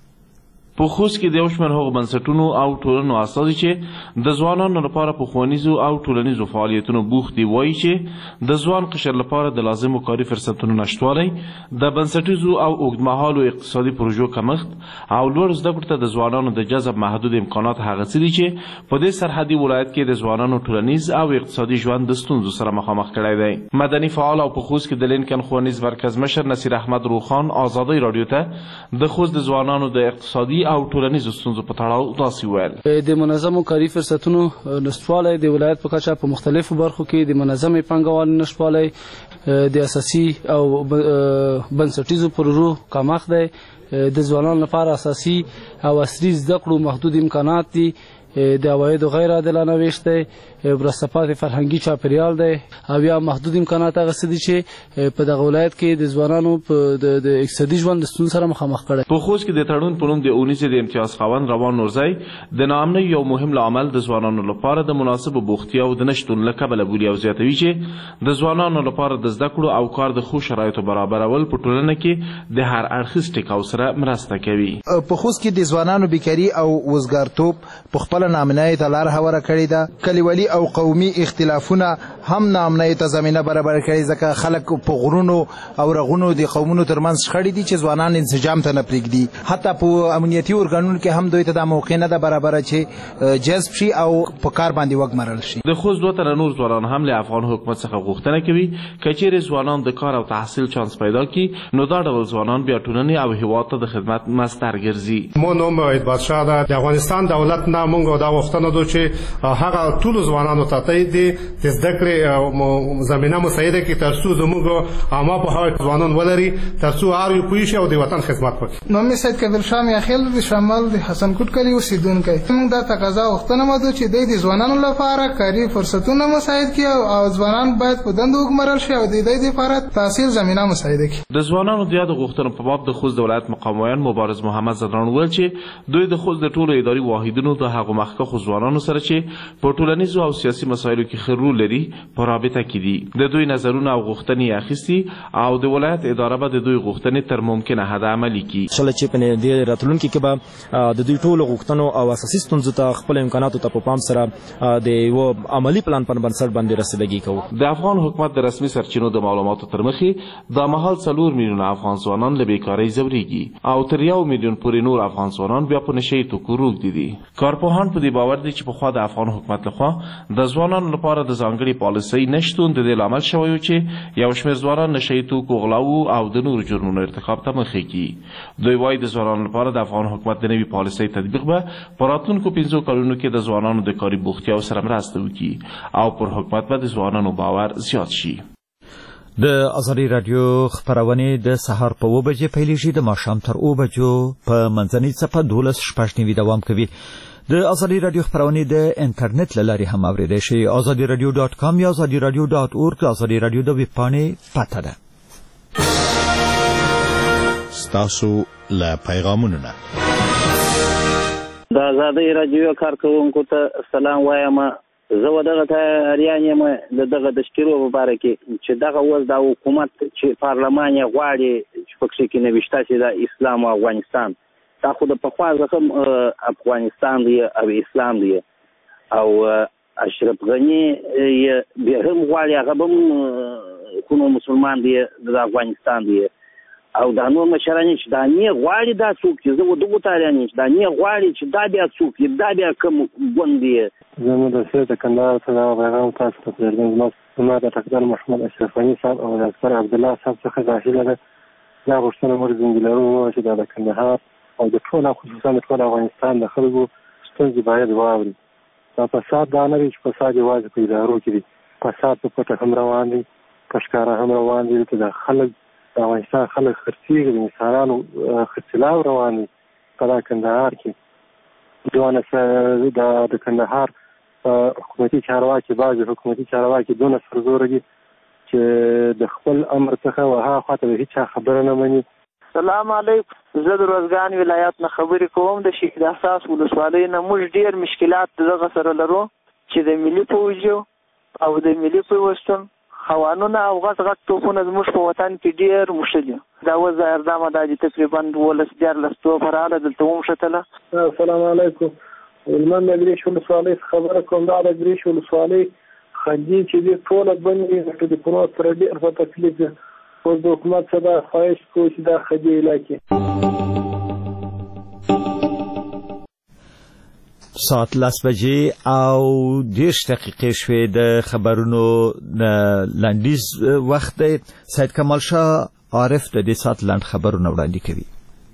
[SPEAKER 11] په خوست کې د یو شمېر هغو بنسټونو او ټولنو استازي چې د ځوانانو لپاره په ښوونیزو او ټولنیزو فعالیتونو بوخت دي وایي چې د ځوان قشر لپاره د لازمو کاري فرصتونو نشتوالی، د بنسټیزو او اوږدمهالو اقتصادي پروژو کمښت او لوړ زده کړو ته د ځوانانو د جذب محدود امکانات هغه څه دي چې په دې سرحدي ولایت کې د ځوانانو ټولنیز او اقتصادي ژوند د ستونزو سره مخامخ کړی دی. مدني فعال او په خوست کې د لینکن ښوونیز مرکز مشر نصیر احمد روخان آزادۍ راډیو ته د خوست د ځوانانو د اقتصادي او ټولنیزو ستونزو په تړاو داسې وویل.
[SPEAKER 12] د منظمو کاري فرصتونو نشتوالی د ولایت په کچه په مختلفو برخو کې د منظمې پانګوالۍ نشتوالی، د اساسي او بنسټیزو پروژو کمښت دی، د ځوانانو لپاره اساسي او عصري زده کړو محدود امکانات دي، د عوایدو غیر عادلانه ویش دی، وروسته پاتې فرهنګي چاپیریال دی او یا محدود امکانات هغه څه دي چې په دغه ولایت کې د ځوانانو د اقتصادي ژوند د ستونزو سره مخامخ کړی.
[SPEAKER 11] په خوست کې د تړون په نوم د اونیسې د امتیاز خاوند روان نورزی د ناامنۍ یو مهم لامل د ځوانانو لپاره د مناسبو بوختیاو د نشتون له کبله بولي او زیاتوي چې د ځوانانو لپاره د زده کړو او کار د ښو شرایطو برابرول په ټولنه کې د هر اړخیز ټیکاو سره مرسته کوي.
[SPEAKER 13] په خوست کې د ځوانانو بیکاري او وزګارتوب په خپله ناامنۍ ته لار هواره کړې ده. کلیوالي او قومي اختلافونه هم ناامنۍ ته زمینه برابر کړې، ځکه خلک په غرونو او رغونو د قومونو ترمنځ شخړې دي چې ځوانان انسجام ته نه پرېږدي. حتی په امنیتي ارګانونو کې هم دوی ته دا موقع نه ده برابره چې جذب شي او په کار باندې وګمارل شي.
[SPEAKER 11] د خوست 2 تنه نور ځوانان هم له افغان حکومت څخه غوښتنه کوي که چیرې ځوانان د کار او تحصیل چانس پیدا کړي نو دا ډول ځوانان بیا ټولنې او هېواد ته د خدمت مستر ګرځي.
[SPEAKER 14] مو نوم وحید بادشاه ده. د افغانستان دولت نه موږ دا غوښتنه ده چې هغه ټولو ځوانانو ته د زده کړې زمینه مساعده کړي تر څو زموږ عامه پوهاوی ځوانان ولري، تر څو هر یو پوه شي او د وطن خدمت وکړي.
[SPEAKER 15] نوم مې سید کبیر شاه میاخیل د شمال د حسن کوټ کلي اوسیدونکی. موږ دا تقاضا غوښتنه مده چې د ځوانانو لپاره کاري فرصتونه مساعد کړي او ځوانان باید په دندو وګمارل شي او د دې لپاره تحصیل زمینه مساعده کړي.
[SPEAKER 11] د ځوانانو د یاد غوښتنو په باب د خوست د ولایت مقامویان مبارز محمد زدران وویل چې دوی د خوست د ټولو اداري واحدونو د هغو مخکښو ځوانانو سره چې په ټولنیزو او سیاسي مسایلو کې ښه رول لري په رابطه کې دي. د دوی نظرونه او غوښتنې اخیستي او د ولایت اداره به د دوی غوښتنې تر ممکنه حده عملي کړي.
[SPEAKER 16] انشاءالله چې په دې راتلونکي کې به د دوی ټولو غوښتنو او اساسي ستونزو ته خپل امکاناتو ته په پام سره د یو عملي پلان پر بنسټ باندې رسیدګي کوو.
[SPEAKER 11] د افغان حکومت د رسمي سرچینو د معلوماتو تر مخې دا مهال 4 میلیونه افغان ځوانان له بیکارۍ ځورېږي او تر 1 میلیون پورې نور افغان ځوانان بیا په نشهیي توکو روږدي دي. کارپوهان په دې باور دي چې پخوا د افغان حکومت لخوا د ځوانانو لپاره د ځانګړي پالیسۍ نشتون د دې لامل شوی چې یو شمېر ځوانان نشهیي توکو غلاو او د نورو جرمونو ارتکاب ته مخې کړي. دوی وایي د ځوانانو لپاره د افغان حکومت د نوي پالیسۍ تطبیق به په راتلونکو 5 کلونو کې د ځوانانو د کاري بوختیاو سره مرسته وکړي او پر حکومت به د ځوانانو باور زیات شي.
[SPEAKER 1] د ازادي رادیو خبرونه د سهار په 2 بجې پیلېږي، د ماښام تر 2 بجو په منځنۍ څپه 12:15 دوام کوي. د ازادي رادیو خبرونه د انټرنیټ له لارې هم اوریدای شئ. azadiradio.com یا azadiradio.org ازادي رادیو د ویب پاڼې پته ده.
[SPEAKER 5] ستاسو له پیغامونو نه
[SPEAKER 17] د ازادي رادیو کارکونکو ته سلام وایم. زه ودغه تیاریان یم دغه د شکرو په اړه کې چې دغه وز د حکومت چې پارلمان یې غواړي چې پکې کې نوښت شي د اسلام او افغانستان دا خو د پخوا ځکه افغانستان دی او اسلام دی او اشرف غنی به هم غواړي هغه هم کوم مسلمان دی د افغانستان دی او دا نور مشران چې دا نه غواړي دا څوک چې زه ودغه تاریان چې دا نه غواړي چې دا بیا څوک دا بیا کوم ګوندي.
[SPEAKER 18] زموږ د سیاسي کندهار څخه پیغام تاسو ته پرېږدم. ما د ډاکټر محمد اشرف غنی صاحب او ډاکټر عبدالله صاحب څخه داخله ده. دا غوښتنه موږ زنګلرو چې د کندهار او د ټول خصوصا د ټول افغانستان د خلکو ستونزې باید واوري. دا فساد دا نه وي چې فساد یوازې په ادارو کې دي، فساد په پټه هم روان دي، په ښکاره هم روان دي. چې د خلک د افغانستان خلک خرڅېږي، د انسانانو خرڅلاو روان دي په دا کندهار کې. د کندهار حکومتي چارواکي بعضې حکومتي چارواکي دونه سرزوره دي چې د خپل امر څخه وها خواته د هېچا خبره نه مني.
[SPEAKER 19] سلام علیکم، زه د روزګان ولایت نه خبرې کوم. د شهید احساس ولسوالۍ نه موږ ډېر مشکلات دغه سره لرو چې د ملي پوځیو او د ملي پیوستون خوانونه او غټ توپونه زموږ په وطن کې ډېر مشتلي. دا اوس ظاهر دامه دا چې تقریبا 12-14 توپه راغله دلته ومشتله.
[SPEAKER 18] السلام علیکم، هلمند د ګریش ولسوالۍ خبره کوم. دا د ګریش ولسوالۍ خدي چې دې ټوله بندې د پروت سره ډېر په تکلیف ده. اوس د حکومت څخه دا خواهش کوو چې دا خدي علاقې
[SPEAKER 1] ساعت 10 بجې او 10 دقیقې شوې د خبرونو لنډیز وخت دی. سید کمال شاه عارف د دې ساعت لاند خبرونه وړاندې کوي.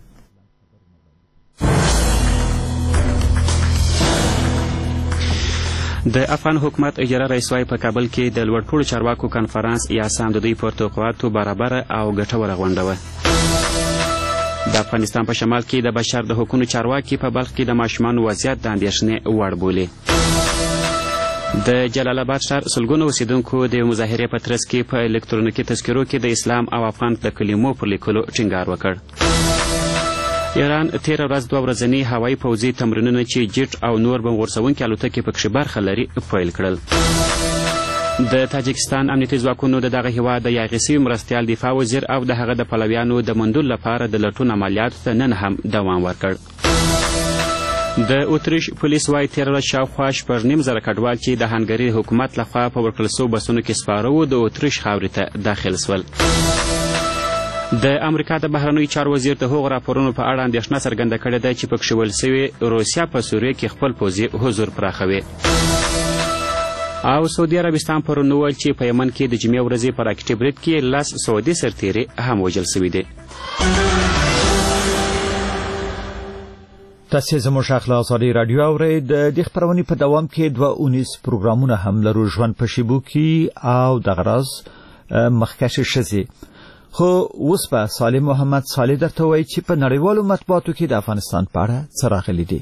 [SPEAKER 2] د افغان حکومت اجرا رئیس وايي په کابل کې د لوړپوړو چارواکو کنفرانس یا سام د دوی پر توقعاتو برابره او ګټوره غونډه وه. د افغانستان په شمال کې د بشر د حقوقو چارواکي په بلخ کې د ماشومانو وضعیت د اندېښنې وړ بولي. د جلال آباد ښار سلګونو اوسیدونکو د مظاهرې په ترڅ کې په الکترونیکي تذکرو کې د اسلام او افغان د کلمو پر لیکلو ټینګار وکړ. ایران تیره ورځ 2 ورځني هوایي پوځي تمرینونه چې جیټ او نور بم غورځونکي الوتکې پکښې برخه لري پیل کړل. د تاجکستان امنیتي ځواکونو د دغه هیواد د یاغي سوي مرستیال دفاع وزیر او د هغه د پلویانو د موندلو لپاره د لټون عملیاتو ته نن هم دوام ورکړ. د اتریش پولیس وايي تیره ورځ شاوخوا 6.5 کډوال چې د هنګري حکومت لخوا په ورکړل سوو بسونو کې سپاره وو د اتریش خاورې ته داخل سول. د امریکا د بهرنیو چارو وزیر د هغو راپورونو په اړه اندېښنه څرګنده کړې ده چې پکښې ویل سوي روسیه په سوریه کې خپل پوځي حضور پراخوي. او سعودي عربستان پرون وویل چې په یمن کې د جمعې ورځې په راکټي برید کې 10 سعودي سرتیري هم وژل سوي دي.
[SPEAKER 1] تاسې زموږ اخلا ازادي رادیو اورئ. د دې خپرونې په دوام کې 2 پروګرامونه هم لرو، ژوند په شیبو کې او دغه راز مخکښې ښځې. خو اوس به صالح محمد صالح درته وایي چې په نړیوالو مطبوعاتو کې د افغانستان په اړه څه راغلي دي.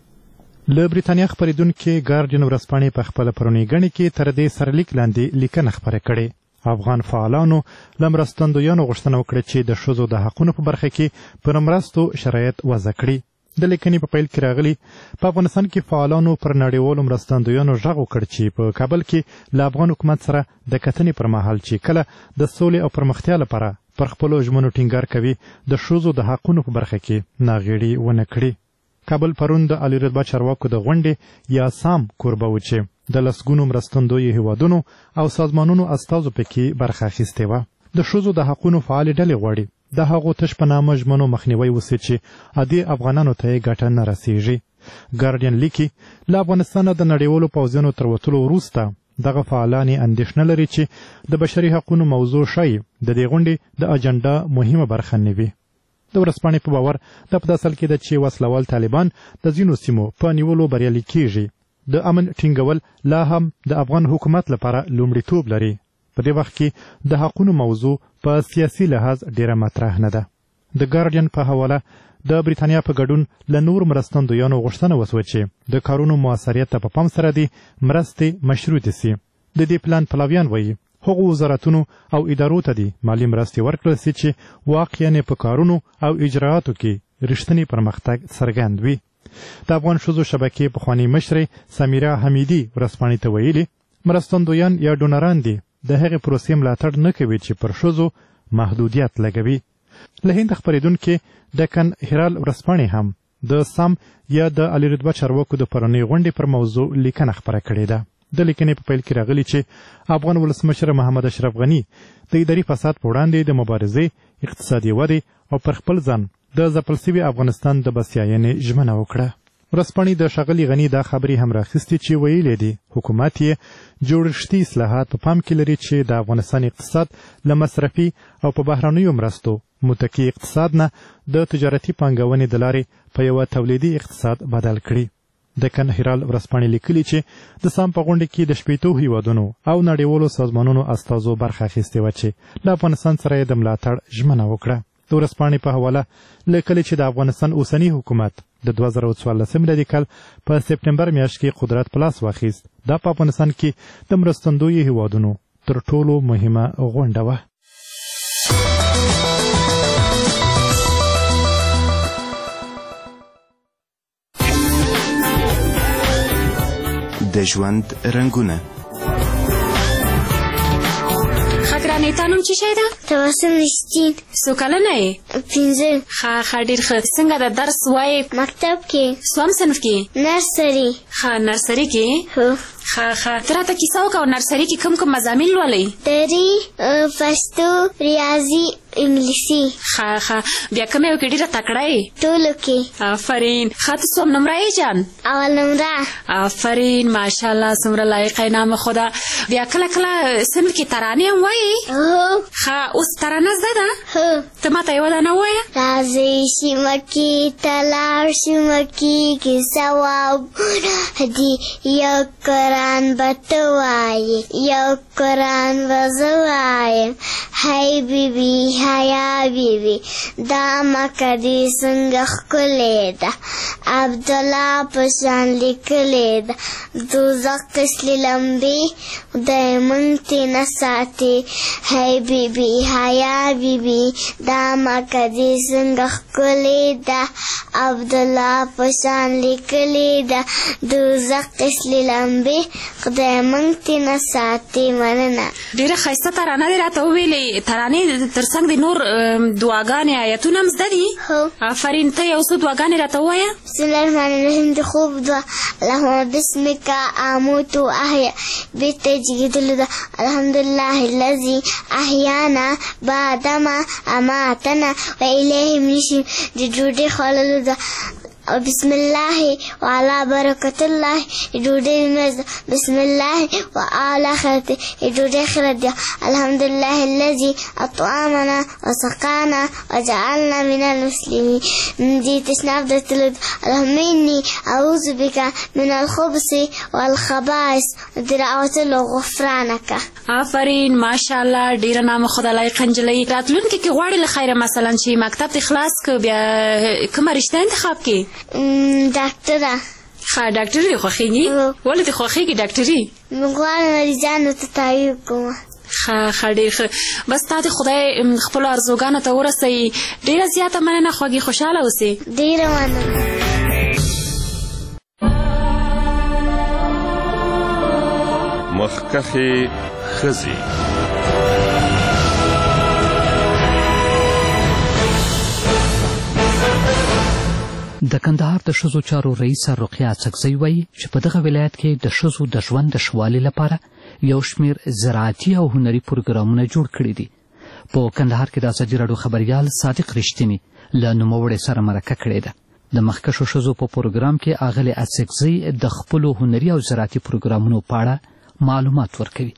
[SPEAKER 20] له بریتانیا خپرېدونکي ګارډین ورځپاڼې په خپله پرونۍ ګڼې کې تر دې سرلیک لاندې لیکنه خپره کړې. افغان فعالانو له مرستندویانو غوښتنه وکړه چې د ښځو د حقونو په برخه کې پر مرستو شرایط وضع کړي. د لیکنې په پیل کې راغلي په افغانستان کې فعالانو پر نړیوالو مرستندویانو غږ وکړ چې په کابل کې له افغان حکومت سره د کتنې پر مهال چې کله د سولې او پرمختیا لپاره پر خپلو ژمنو ټینګار کوي د ښځو د حقونو په برخه کې ناغېړي ونه کړي. کابل پرون د عالی رتبه چارواکو د غونډې یا سام کوربه و چې د لسګونو مرستندویو هیوادونو او سازمانونو استازو پکې برخه اخیستې وه. د ښځو د حقونو فعالې ډلې غواړي د هغو تش په نامه ژمنو مخنیوی وسي چې عادي افغانانو ته یې ګټه نه رسیږي. ګارډین لیکي له افغانستانه د نړیوالو پوځیانو تر وتلو وروسته دغه فعالان اندېښنه لري چې د بشري حقونو موضوع ښایي د دې غونډې د اجنډا مهمه برخه نه وي. د ورځپاڼې په باور دا په اصل کې ده چې وسلوال طالبان د ځینو سیمو په نیولو بریالي کیږي. د امن ټینګول لا هم د افغان حکومت لپاره لومړیتوب لري. په دې وخت کې د حقونو موضوع په سیاسي لحاظ ډیره مطرح نه ده. د ګارډین په حواله د بریتانیا په ګډون له نور مرستندویانو غوښتنه وسوه چې د کارونو موثریت ته په پام سره دي مرستې مشروطې سي. د دې پلان پلویان وایي هغو وزارتونو او ادارو ته دي مالي مرستې ورکړل سي چې واقعا په کارونو او اجرااتو کې رښتینی پرمختګ څرګند وي. د افغان ښځو شبکې پخوانۍ مشرې سمیرا حمیدي ورځپاڼې ته ویلي مرستندویان یا ډونران دي د هغې پروسې ملاتړ نه کوي چې پر ښځو محدودیت لګوي. له هند خپرېدونکي ډکن هرال ورځپاڼې هم د سام یا د عالی رتبه چارواکو د پرونۍ غونډې پر موضوع لیکنه خپره کړې ده. د لیکنې په پیل کې راغلي چې افغان ولسمشر محمد اشرف غني د اداري فساد په وړاندې د مبارزې اقتصادي ودې او پر خپل ځان د ځپل سوي افغانستان د بسیاینې ژمنه وکړه. ورځپاڼې د ښاغلي غني دا خبرې هم راخیستې چې ویلې دي حکومت یې جوړښتي اصلاحات په پام کې لري چې د افغانستان اقتصاد له مصرفي او په بهرنیو مرستو متکي اقتصاد نه د تجارتي پانګونې د لارې په یوه تولیدي اقتصاد بدل کړي. دکن هرال ورځپاڼې لیکلي چې د سام په غونډه کې د 80 هیوادونو او نړیوالو سازمانونو استازو برخه اخیستې وه چې له افغانستان سره یې د ملاتړ ژمنه وکړه. د ورځپاڼې په حواله له کله چې د افغانستان اوسنی حکومت د 2014 میلادي کال په سپټمبر میاشت کې قدرت په لاس واخیست. دا په افغانستان کې د مرستندویو هیوادونو تر ټولو مهمه غونډه وه.
[SPEAKER 21] د ژوند رنګونه.
[SPEAKER 22] خاطرانې تا نوم څه شی ده؟
[SPEAKER 23] تبسم رښتین.
[SPEAKER 22] څو کلنه یې؟
[SPEAKER 23] 15.
[SPEAKER 22] ښه ډېر ښه. څنګه د درس وایې؟
[SPEAKER 23] مکتب کې.
[SPEAKER 22] څوم صنف کې؟
[SPEAKER 23] نرسري.
[SPEAKER 22] ښه نرسري کې؟
[SPEAKER 23] هو.
[SPEAKER 22] ښه ته راته کیسه وکړه. نرسري کې کوم مضامین لولئ؟
[SPEAKER 23] دري، پښتو، ریاضي، انګلیسي.
[SPEAKER 22] ښه بیا کوم یو کې ډېره تکړه یې؟
[SPEAKER 23] ټولو کې.
[SPEAKER 22] آفرین. ښه ته څوم نمره یې جان؟
[SPEAKER 23] اول نمره.
[SPEAKER 22] آفرین ماشاءالله څومره لایقه نامه خدا. بیا کله صنف کې ترانې هم وایې؟
[SPEAKER 23] هو.
[SPEAKER 22] ښه اوس ترانه زده ده؟
[SPEAKER 23] هو.
[SPEAKER 22] ته ماته یوه دانه ووایه.
[SPEAKER 23] راځئ سیمه کې ته لاړ سیمه کې ثوابونه دي یو قرآن به ته وایې یو قرآن به زه وایم هی بیبي حیا بیبي دا مکه دې څنګه ښکلې ده عبدالله په شان لیکلې ده دوزخ قسلې لمبې خدای موږ ترې نه ساتې هی بیبي حیا بیبي دا مکه دې څنګه ښکلې ده عبدالله په شان لیکلې ده دوزخ قسلې لمبې خدای موږ ترې نه ساتې مننه.
[SPEAKER 22] ډېره ښایسته ترانه دې راته وویلې. ترانې تر څنګ د نور دعاګانې آیتونه هم زده دي؟
[SPEAKER 23] هو.
[SPEAKER 22] آفرین. ته یو څو دعاګانې راته ووایه.
[SPEAKER 23] بسم الله الرحمن الرحیم د خوب دعا اللهم بسمک اموت و احیا بتجدید ده الحمدلله الذي احیانا بعدما اماتنا و الیه النشور د ډوډۍ خوړلو ده بسم الله وعلى بركة الله ډوډۍ مزه بسم الله وعلى خيرته ډوډۍ خیرت ده الحمد لله الذي اطعمنا وسقانا وجعلنا من المسلمين دي تشناف ده تلد اللهم اني اعوذ بك من الخبث والخبائث دعوت له غفرانك.
[SPEAKER 22] آفرین ماشاءالله ډیره نام خدای لایق نجلۍ. راتلونکي کې غواړي له خیره مثلا چې مکتب ته خلاص که بیا کومه رشته انتخاب کړي؟
[SPEAKER 23] ډاکټره.
[SPEAKER 22] ښه ډاکټري دې خوښېږي؟ ولې دې خوښېږي ډاکټري؟
[SPEAKER 23] غواړم مریضانو ته تعریف کوم.
[SPEAKER 22] ښه ډېر ښه. بس تا دې خدای خپلو ارزوګانو ته ورسوي. ډېره زیاته مننه خوږې خوشحاله اوسې.
[SPEAKER 23] ډېره مننه.
[SPEAKER 24] مخکښې ښځې.
[SPEAKER 25] د کندهار د ښځو چارو رئیس رقیه اڅکزۍ وایي چې په دغه ولایت کې د ښځو د ژوند د ښه والي لپاره یو شمېر زراعتي او هنري پروګرامونه جوړ کړي دي. په کندهار کې د ازادي راډیو خبریال صادق رښتیني له نوموړې سره مرکه کړې ده. د مخکښو ښځو په پروګرام کې اغلې اڅکزۍ د خپلو هنري او زراعتي پروګرامونو په اړه معلومات ورکوي.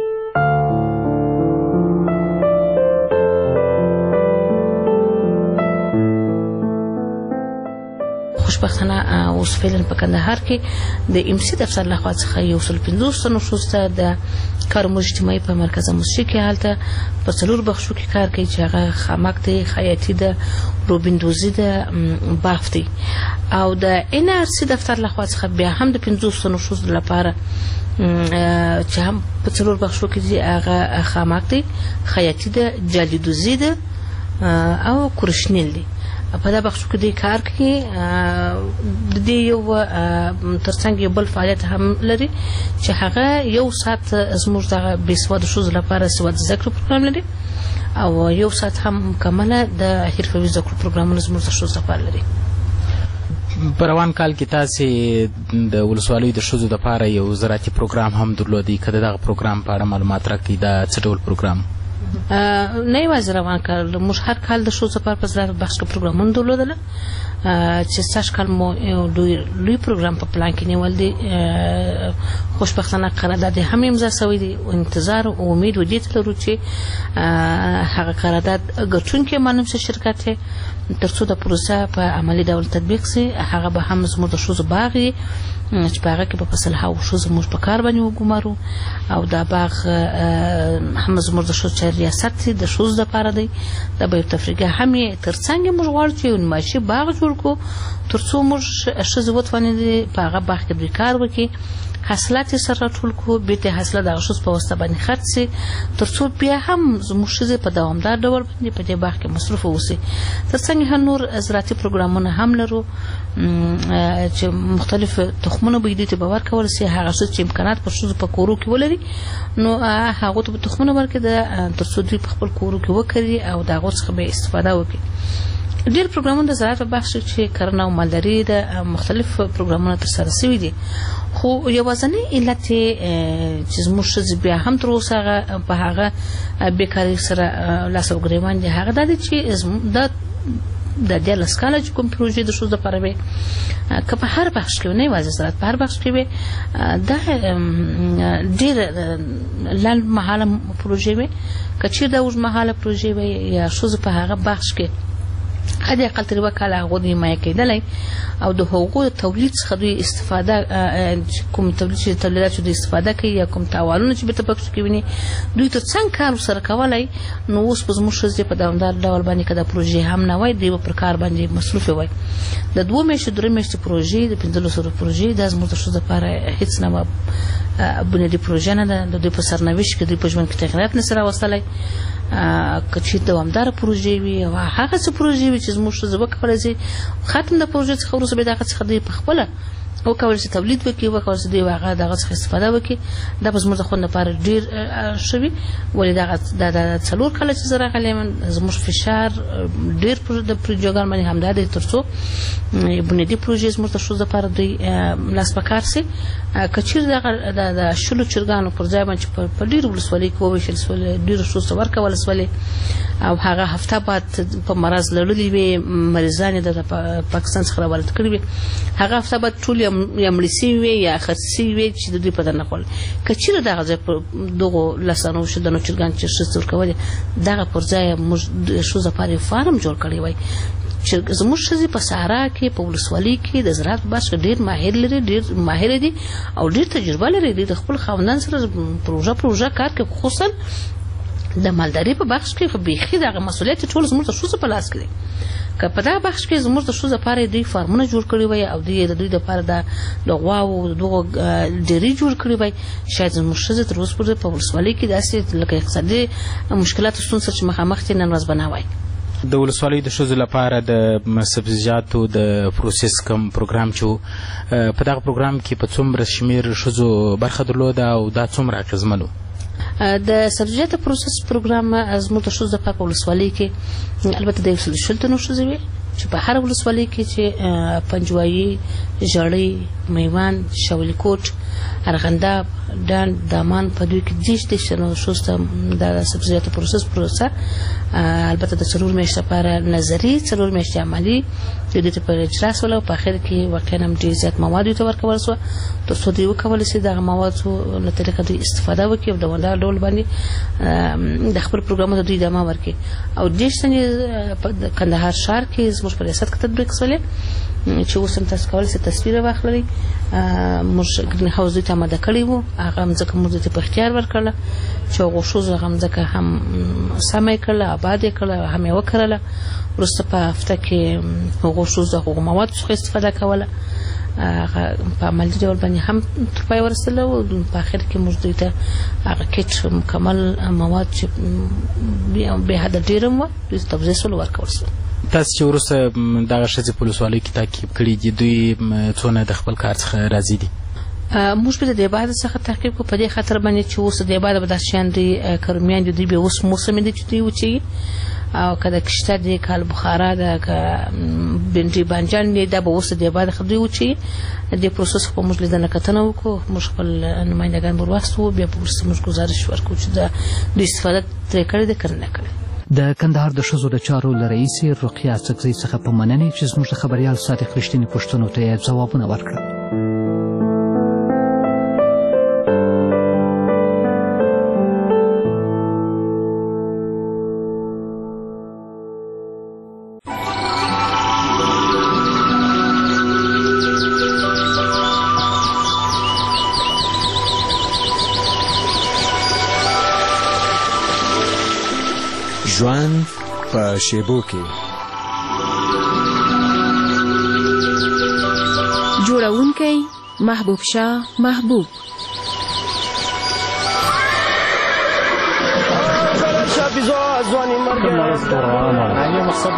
[SPEAKER 26] خوشبختانه اوس فعلا په کندهار کې د امسي دفتر لخوا څخه 150 تنو ښځو ته د کار اجتماعي په مرکز موسسې کې هلته په 4 بخشو کې کار کوي چې هغه خامک دی، خیاطي ده، روبندوزي ده، باف دی. او د NRC دفتر لخوا څخه بیا هم د 50 تنو ښځو لپاره چې هم په 4 بخشو کې دي هغه خامک دی، خیاطي ده، جالدوزي ده او کرشنیل دی. په دا بخشو کې دوی کار کوي. د دې یو ترڅنګ یو بل فعالیت هم لري چې هغه 1 ساعت زموږ د بېسواده ښځو لپاره سواد زده کړې پروګرام لري او 1 ساعت هم مکمله د حرفوي زده کړو پروګرامونه زموږ د ښځو لپاره لري.
[SPEAKER 27] په روان کال کې تاسې د ولسوالیو د ښځو لپاره یو زراعتي پروګرام هم درلودی. که د دغه پروګرام په اړه معلومات راکړئ. دا څه ډول پروګرام؟
[SPEAKER 26] نه یوازې روان کال، موږ هر کال د ښځو لپاره په زراعت بخش کې پروګرامونه درلودله چې سږ کال مو یو لوی پروګرام په پلان کې نیول دی. خوشبختانه قرارداد هم امضا شوی دی. انتظار او امید و دې ته لرو چې هغه قرارداد ګټونکی معلوم شي شرکت ترڅو د پروسه په عملی ډول تطبیق سي. هغه به هم زموږ د ښځو باغ چې په هغه کې به په سلهاوو ښځو موږ په کار باندې وګمارو او دا باغ هم زموږ د ښځو ریاست د ښځو دپاره دی. دا به یو تفریحګاه هم یې تر څنګ موږ غواړو چې یو نمایشي باغ جوړ کړو ترڅو موږ ښځې وتوانېدې په هغه باغ کې دوی کار وکړي، حاصلات یې سره راټول کړو، بېرته یې حاصلات د هغه ښځو په واسطه باندې خرڅ سي ترڅو بیا هم زموږ ښځې په دوامدار ډول باندې په دې باغ کې مصروفه اوسي. تر څنګ نور زراعتي پروګرامونه هم لرو چې مختلف تخمونه به دوی ته به ورکول سي. هغه څه چې امکانات پر ښځو په کورو کې ولري نو هغو ته به تخمونه ورکړي ترڅو دوی په خپل کورو کې وکري او د هغو څخه به استفاده وکړي. ډېر پروګرامونه د زراعت په بخش چې کرنه او مالداري د مختلف پروګرامونه ترسره شوي دي، خو یوازینی علت چې زموږ ښځې بیا هم تر اوسه په هغه بېکارۍ سره لاس او ګرېوان دي هغه دا دی چې د 14 کاله چې کوم پروژې د ښځو دپاره وې که په هر بخش کې نه یوازې زراعت په هر بخش کې وې دا ډېر لنډ مهاله پروژې وې. که چېرې دا اوږدمهاله پروژې وې یا ښځو په هغه بخش کې حد اقل تر 2 کاله هغو دوی مایه کېدلی او د هغو تولید څخه دوی استفاده کوم تولیدات چې دوی استفاده کوي یا کوم تاوانونه چې بېرته پکې کې ویني دوی تر څنګ کار ورسره کولی نو اوس به زموږ ښځې په دوامدار ډول باندې که دا پروژې هم نه وای دوی به پر کار باندې مصروفې وای. د 2 میاشتو 3 میاشتې پروژې د 1500 پروژې دا زموږ د ښځو لپاره هېڅ نه بنیادي پروژه نه ده. د دوی په سرنوشت کې دوی په ژوند کې تغیرات نه سي راوستلی. که چې دوامداره پروژې وي او هغه څه پروژې وي چې زموږ ښځې وکولی شي ختم د پروژې څخه وروسته بیا د هغه څخه دوی په خپله وکولی شي تولید وکړي، وکولی شي دوی هغه د هغه څخه استفاده وکړي. دا به زموږ د خوند لپاره ډېر ښه وي. ولې دا 4 کاله چې زه راغلی یم زموږ فشار ډېر د پروژېګانو باندې همدا دی تر څو بنیادي پروژې زموږ د ښځو لپاره دوی لاس په کار سي. که چېرې د 10 چرګانو پر ځای باندې په ډېرو ولسوالیو کې وویشل سولې ډېرو ښځو ته ورکول سولې او هغه هفته بعد په مرض لړلي وي مریضان یې د پاکستان څخه راوارد کړي وي هغه هفته بعد ټول یا مړي سوي وي یا خرڅ سوي وي چې د دوی په در نه خوړل. که چېرې دغه ځای په دغو لسانو شدنو چرګانو چې ښځې ورکولې دغه پر ځای موږ د ښځو لپاره یو فارم جوړ کړی وای. زموږ ښځې په صحرا کې په ولسوالۍ کې د زراعت په بخش کې ډېر ماهر لري، ډېر ماهره دي او ډېر تجربه لري. دوی د خپل خاوندان سره پروژه کار کوي، خصوصا د مالدارۍ په بخش کې بیخي دغه مسؤلیت ټول زموږ د ښځو په لاس کې دی. که په دغه بخش کې زموږ د ښځو لپاره دوی فارمونه جوړ کړي وای او د دوی لپاره د غواوو دغه ډېرۍ جوړ کړي وای شاید زموږ ښځې تر اوسه پورې په ولسوالۍ کې داسې لکه اقتصادي مشکلاتو ستونزو سره چې مخامخ دي نن ورځ به نه وای.
[SPEAKER 27] د ولسوالیو د ښځو لپاره د سبزیجاتو د پروسس کوم پروګرام چې په دغه پروګرام کې په څومره شمېر ښځو برخه درلوده او دا څومره اغېزمن و؟
[SPEAKER 26] د سبزیجاتو پروسس پروګرام زموږ د ښځو لپاره په ولسوالۍ کې البته د 120 تنو ښځې وې چې په هر ولسوالۍ کې چې پنجوایي، ژړۍ، میوند، شولي کوټ، ارغنداب، ډنډ، دامان په دوی کې 10 تنو ښځو ته د سبزیجاتو پروسس پروسه البته د 4 میاشتې لپاره نظري 4 میاشتې عملي د دې په اجرا سول او په اخر کې واقعا هم ډېر زیات مواد ته ورکول شو تر څو دوی وکولی شي دغه موادو له طریقه دوی استفاده وکړي او د دوامدار ډول باندې د خپل پروګرامونو دوی ادامه ورکړي. او 10 تنې په کندهار ښار کې زموږ په ریاست کې تطبیق شولې چې اوس هم تاسو کولی شئ تصویر واخلئ. موږ ګرین هاوس دوی ته آماده کړی وو، هغه مځکه موږ دوی ته په اختیار ورکړله چې هغو ښځو هغه مځکه هم سمه یې کړله، آباد یې کړله، هم یې وکرله. وروسته په هفته کې هغو ښځو د هغو موادو څخه استفاده کوله، په عملي ډول باندې هم تر پای ورسېدله او په اخر کې موږ دوی ته هغه کیټ مکمل مواد چې بې حده ډېر هم وه دوی ته توضیح سول ورکول سول.
[SPEAKER 27] تاسو چې وروسته دغه ښځې په ولسوالیو کې تعقیب کړي دي دوی څونه د خپل کار څخه راضي دي؟
[SPEAKER 26] موږ به د دې بعد څخه تعقیب کوو په دې خاطر باندې چې اوس د دې بعد به داسې شیان دوی کرومیان دي دوی بیا اوس موسم دي چې دوی وچوي او که د کشته دی کال بخارا ده که بنډي بانجان دی دا به اوس د دې بعد دوی وچوي. د دې پروسس په موږ لیدنه کتنه وکړو، موږ خپل نمایندګان ور واستوو، بیا به وروسته موږ ګزارش ورکړو چې دوی استفاده ترې کړې ده که نه کړې.
[SPEAKER 25] د کندهار د ښځو د چارو له رئیسې رقیه څکزۍ څخه په مننې چې زموږ د خبریال صادق رښتیني پوښتنو ته یې ځوابونه ورکړل.
[SPEAKER 3] ژوند په شیبو کې.
[SPEAKER 4] جوړونکی محبوب شاه محبوب.
[SPEAKER 6] ځواني مرګ یو مقصد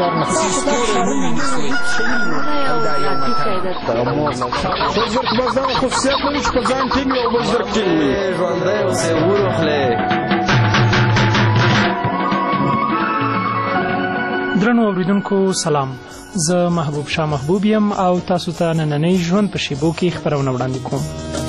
[SPEAKER 6] خصوصیت لري چې په ځان ټینګ او بل زر ټینګ وي. ژوندی اوسئ وروخلئ.
[SPEAKER 7] درنو اوریدونکو سلام. زه محبوب شاه محبوب یم او تاسو ته نننۍ ژوند په شیبو کې خپرونه وړاندې کوم.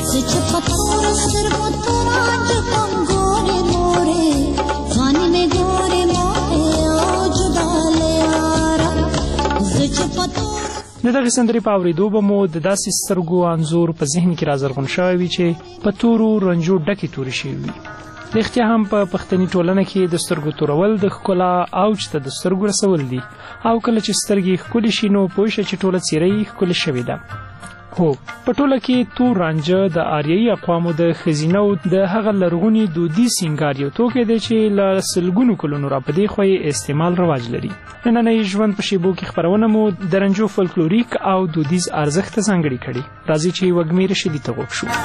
[SPEAKER 7] د دغې سندرې په اورېدو به مو د داسې سترګو انځور په ذهن کې رازرغون شوی وي چې په تورو رنجو ډکې تورې شوي وي. رښتیا هم په پښتني ټولنه کې د سترګو تورول د ښکلا اوج ته د سترګو رسول دي او کله چې سترګې ښکلې شي نو پوه شه چې ټوله څېره یې ښکلې شوې ده. هو، په ټوله کې تور رانجه د آریایي اقوامو د ښځینهو د هغه لرغوني دودیز سینګار یو توکی دی چې له سلګونو کلونو راپدې خوا یې استعمال رواج لري. نننۍ ژوند په شیبو کې خپرونه مو د رنجو فولکلوریک او دودیز ارزښت ته ځانګړې کړي. راځئ چې وږمې رشیدي ته غوږ شو.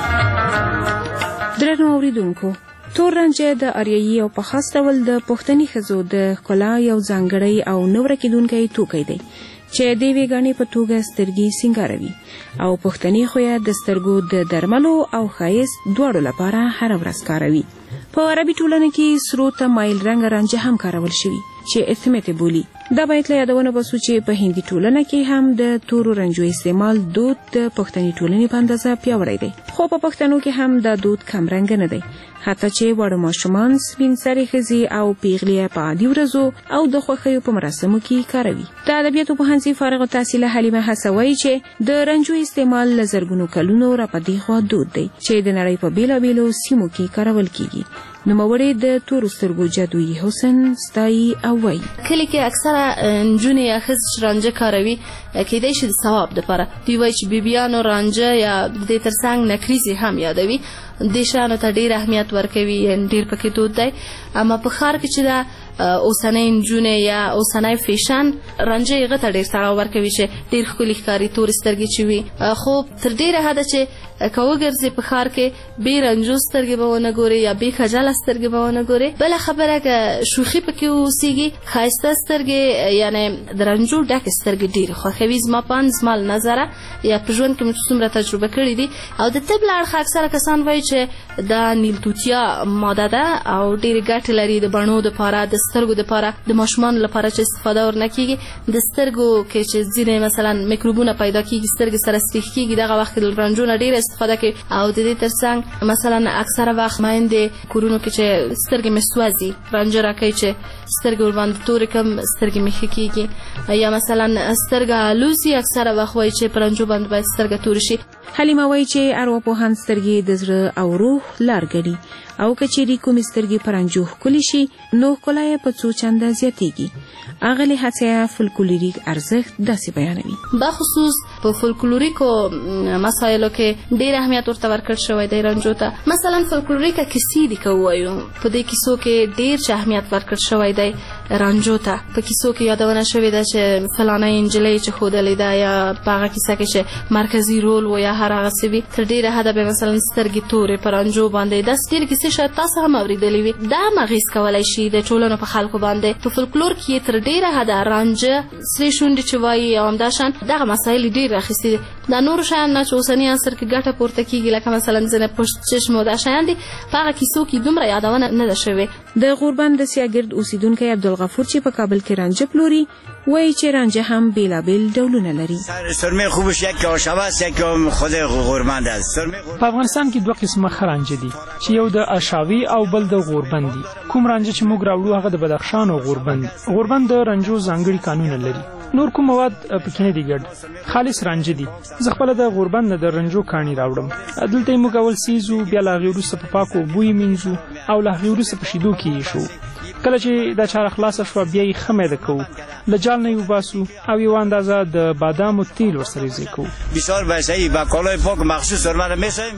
[SPEAKER 4] درنو اوریدونکو، تور رانجه د آریایي او په خاص ډول د پښتني ښځو د ښکلا یو ځانګړی او نه ورکېدونکی توکی دی چې د یوې ګاڼې په توګه سترګې سینګاروي او پښتني خویه د سترګو د درملو او ښایست دواړو لپاره هره ورځ کاروي. په عربي ټولنه کې سرو ته مایل رنګ رانجه هم کارول شوي چې اسمته بولی. دا باید له یادونه بسو چې په هندي ټولنه کې هم د تورو رنجو استعمال دود د پښتني ټولنې په اندازه پیاوړی دی، خو په پښتنو کې هم دا دود کم رنګ نه دی، حتی چې واړه ماشومان سپین سرې ښځې او پیغلې په عادي ورځو او د خوښیو په مراسمو کې کاروي. د ادبیاتو پوهنځي فارغ التحصیله حلیمه هڅوي چې د رنجو استعمال له زرګونو کلونو راپدې خوا دود دی چې د نړۍ په بیلابیلو سیمو کې کارول کیږي. نوموړی د تورو سترګو جادویي حسن ستایي او وایي
[SPEAKER 26] کلی کې اکثره نجونې یا ښځې رانجه کاروي کیدای شي د ثواب دپاره. دوی وایي چې بیبیانو رانجه یا د دې ترڅنګ نکریزې هم یادوي، دې شیانو ته ډېر اهمیت ورکوي، ډېر پکې دود دی. اما په ښار کې چې دا اوسنۍ نجونې یا اوسنی فیشن رانجه یې هغه ته ډېر تړاو ورکوي چې ډېر ښکلي ښکاري تورې سترګې چې وي. خو تر ډېره حده چې که وګرځې په ښار کې بې رنجو سترګې به ونه ګورې یا بې خجله سترګې به ونه ګورې. بله خبره که شوخي پکې واوسېږي، ښایسته سترګې یعنې د رنجو ډکې سترګې ډېرې خوښوي. زما په اند، زما له نظره یا په ژوند کې مې څومره تجربه کړي دي. او د طب له اړخه اکثره کسان وایي چې دا نیلتوتیا ماده ده او ډېرې ګټې لري د بڼو دپاره، د سترګو دپاره، د ماشومانو لپاره چې استفاده ورنه کېږي. د سترګو کې چې ځینې مثلا میکروبونه پیدا کېږي، سترګې سره سریښ کېږي، دغه وخت کې له رنجو نه ډېره استفاده کوي. او د دې ترڅنګ مثلا اکثره وخت میندې کورونو کې چې سترګې مې سوځي رانجه راکوي چې سترګې ورباندې تورې کړم، سترګې مې ښه کېږي. یا مثلا سترګه الوزي، اکثره وخت وایي چې په رنجو باندې باید سترګه تورې شي.
[SPEAKER 4] حلیمه وایي چې ارواپوهان سترګې د زړه او روح لار ګڼي او که چیرې کومې سترګې په رنجو ښکلې شي نو ښکلا یې په څو چنده زیاتېږي. اغلې هڅه فولکلوریک ارزښت داسې بیانوي.
[SPEAKER 26] بخصوص په فولکلوریکو مسایلو کې ډېر اهمیت ورته ورکړل شوی دی رنجو ته. مثلا فولکلوریکه کیسې دي که ووایو، په دې کیسو کې ډېر چې اهمیت ورکړل شوی دی رنجو ته. په کیسو کې یادونه شوې ده چې فلانۍ نجلۍ چې ښودلې ده یا په هغه کیسه کې چې مرکزي رول و یا هر هغه څه وي، تر ډېره حده به مثلا سترګې تورې په رنجو باندې. داسې ډېرې کیسې شاید تاسو هم اورېدلې وي. دا هم اغېز کولی شي د ټولنو په خلکو باندې. په فولکلور کې یې تر ډېره حده رانجه، سرې شونډې چې وایي او همدا شان دغه مسایل یې ډېر راخیستي دي. دا نورو شیان نه چې اوسني عصر کې ګټه پورته کېږي، لکه مثلا ځینې پشت چشمو دا شیان دي، په هغه کیسو کې دومره یادونه نه ده شوې.
[SPEAKER 4] د غوربند د سیاګرد اوسیدونکی عبدالغفور چې په کابل کې رانجه پلوري وایي چې رانجه هم بیلابیل ډولونه لري.
[SPEAKER 8] سرمه خوبش یک کاشوه است، یک خود غوربند است.
[SPEAKER 7] په افغانستان کې دوه قسمه رانجه دي چې یو د اشاوي او بل د غوربند دي. کوم رانجه چې موږ راوړو هغه د بدخشان او غوربند. غوربند د رانجو ځانګړي قانون لري، نور کوم مواد پکې نه دي ګډ، خالص رانجه دي. زه خپله د غوربند نه د رنجو کاڼي راوړم، دلته یې موږ اول سیزو، بیا له هغې وروسته په پاکو اوبو یې مینځو او له هغې وروسته په شیدو کې یې شو. کله چې دا چاره خلاصه شوه بیا یې ښه میده کوو، له جال نه یې وباسو او یوه اندازه د بادامو تیل ورسره یې ځای کوو.
[SPEAKER 8] بسیار بسیار با کالای پاک مخصوص سرمه را میساییم.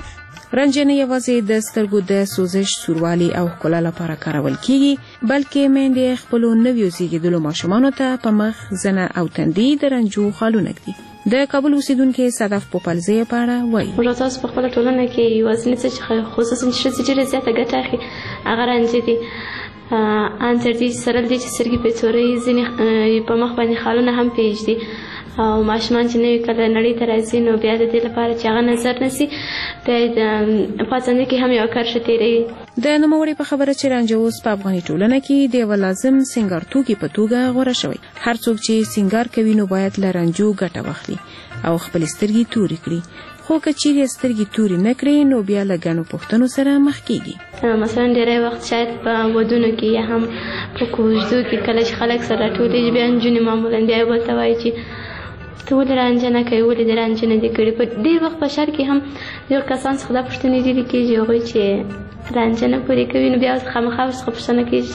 [SPEAKER 4] رانجه نه یوازې د سترګو د سوزش، سوروالي او ښکلا لپاره کارول کیږي، بلکې میندې خپلو نویو زیږیدلو ماشومانو ته په مخ، زنه او تندي د رنجو خالونه ږدي. د کابل اوسیدونکې صدف پوپلزی په اړه وایي:
[SPEAKER 9] موږ تاسو په خپل ټولنه کې یوازینی څه چې خصوصا چې ډېره زیاته ګټه اخلي هغه رانجې دي. انتر دي سره دي چې سترګې په تورې ځینې په مخ باندې خالونه هم پېږدي او ماشومان چې نوي کله نړۍ ته راځي نو بیا د دې لپاره چې هغه نظر نشي د پاتندې کې هم یو کرښه تېروي.
[SPEAKER 4] د نوموړي په خبره چې رانجه اوس په افغاني ټولنه کې د یوه لازم سینګار توکي په توګه غوره شوی. هر څوک چې سینګار کوي نو باید له رانجو ګټه واخلي او خپل سترګې تورې کړي، خو که چیرې سترګې تورې نه کړي نو بیا له ګڼو پوښتنو سره مخ کیږي.
[SPEAKER 9] مثلا ډېری وخت شاید په ودونو کې یا هم په کوژدو کې کله چې خلک سره راټولېږي بیا نجونې معمولا بیا یو بل ته وایي چې ته ولې رانجه نه کوې، ولې دې رانجه نه دې کړې. په ډېر وخت په شهر کې هم ډېر کسان څخه دا پوښتنې ډېرې کېږي هغوی چې رانجه نه پورې کوي نو بیا خامخا ورڅخه پوښتنه کېږي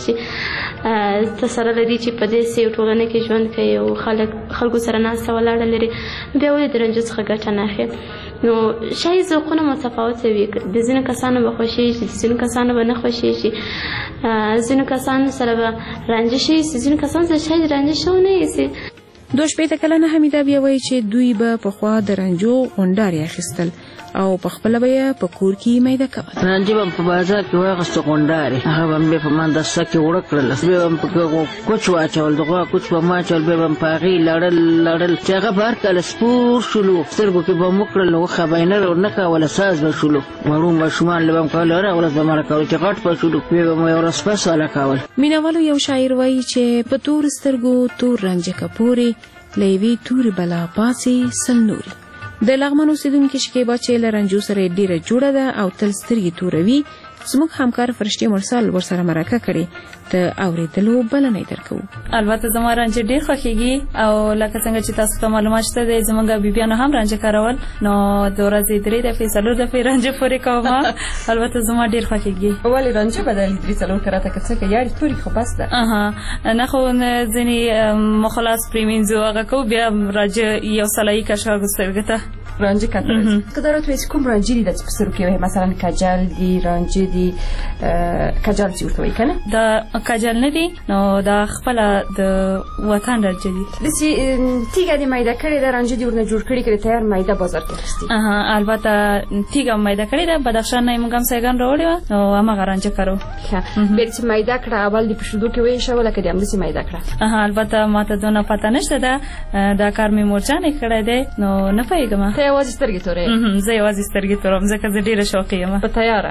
[SPEAKER 9] چې ته سره له دې چې په داسې یو ټولنه کې ژوند کوي او خلکو سره ناسته ولاړه لري نو بیا ولې د رانجو څخه ګټه نه اخلي. نو شاید ذوقونه متفاوته وي، د ځینو کسانو به خوښېږي، د ځینو کسانو به نه خوښېږي، ځینو کسانو سره به رانجه شوي سي، ځینو کسانو سره شاید رانجه شوی نه وي سي.
[SPEAKER 4] 22 کلنه حمیده بیا وایي چې دوی به پخوا د رانجو غونډارې اخیستل او په خپله به یې په کور کې میده کول.
[SPEAKER 10] رانجې به په بازار کې واخیسته غونډارې، هغه به مې په مندسه کې وړه کړله، بیا به م په کوچ واچول، د غوا کوچ به م واچول، بیا به م په هغې لړل چې هغه به هر کله سپور شولو، سترګو کې به م وکړل نو وښه به یې نه ورنه کوله، ساز به شولو، وړو ماشومان له به م کول، هره ورځ به م راکول چې غټ به شولو، بیا به م یو ورځ پس والا کول.
[SPEAKER 4] مینهوالو یو شاعر وایي چې په تور سترګو تور رانجه کپورې له یوې تورې بلا پاسې سل نورې. د لغمن اوسیدونکې شکیبا چې له رنجو سره ډیره جوړه ده او تل سترګې توروي، زموږ همکار فرشتي مرسل ورسره مرکه کړې، د اورېدلو بلنه یې درکوو.
[SPEAKER 12] البته زما رانجه ډېر خوښېږي او لکه څنګه چې تاسو ته معلومات شته دی زموږ بیبیانو هم رانجه کارول، نو د ورځې 3 دفعې 4 دفعې رانجه پورې کوم. البته زما ډېر خوښېږي.
[SPEAKER 13] ولې رانجه بدلې 3-4 کراته که څه که یاري تورې خو بس ده.
[SPEAKER 12] نه خو ځینې مخلاص پرېمینځو هغه کوو بیا رانجه یو سلایي کشاږو سترګو ته
[SPEAKER 13] رانجه کتل. که دا راته وایي چې کوم رانجې دي چې په سترګو کې وایي مثلا کجل دي، رانجه دي، کجل چې ورته وایي که نه؟
[SPEAKER 12] دا کجل نه دي، نو دا خپله د وطن رانجه دي.
[SPEAKER 13] داسې تیږه دې میده کړې ده، رانجه دې ورنه جوړ کړي که د تیار میده بازار کې اخیستي؟
[SPEAKER 12] البته تیږه میده کړې ده، بدخشان نه یې موږ هم سیګان راوړې وه نو همغه رانجه کارو.
[SPEAKER 13] ښه بیا چې میده کړه اول دې په شیدو کې وایېښوله که دې همداسې میده کړه؟
[SPEAKER 12] البته ما ته دونه پته نشته ده، دا کار مې مورجانې کړی دی نو نه پوهېږم.
[SPEAKER 13] ته یوازې سترګې تورې؟
[SPEAKER 12] زه یوازې سترګې تورم ځکه زه ډېره شوقي یم.
[SPEAKER 13] په تیاره؟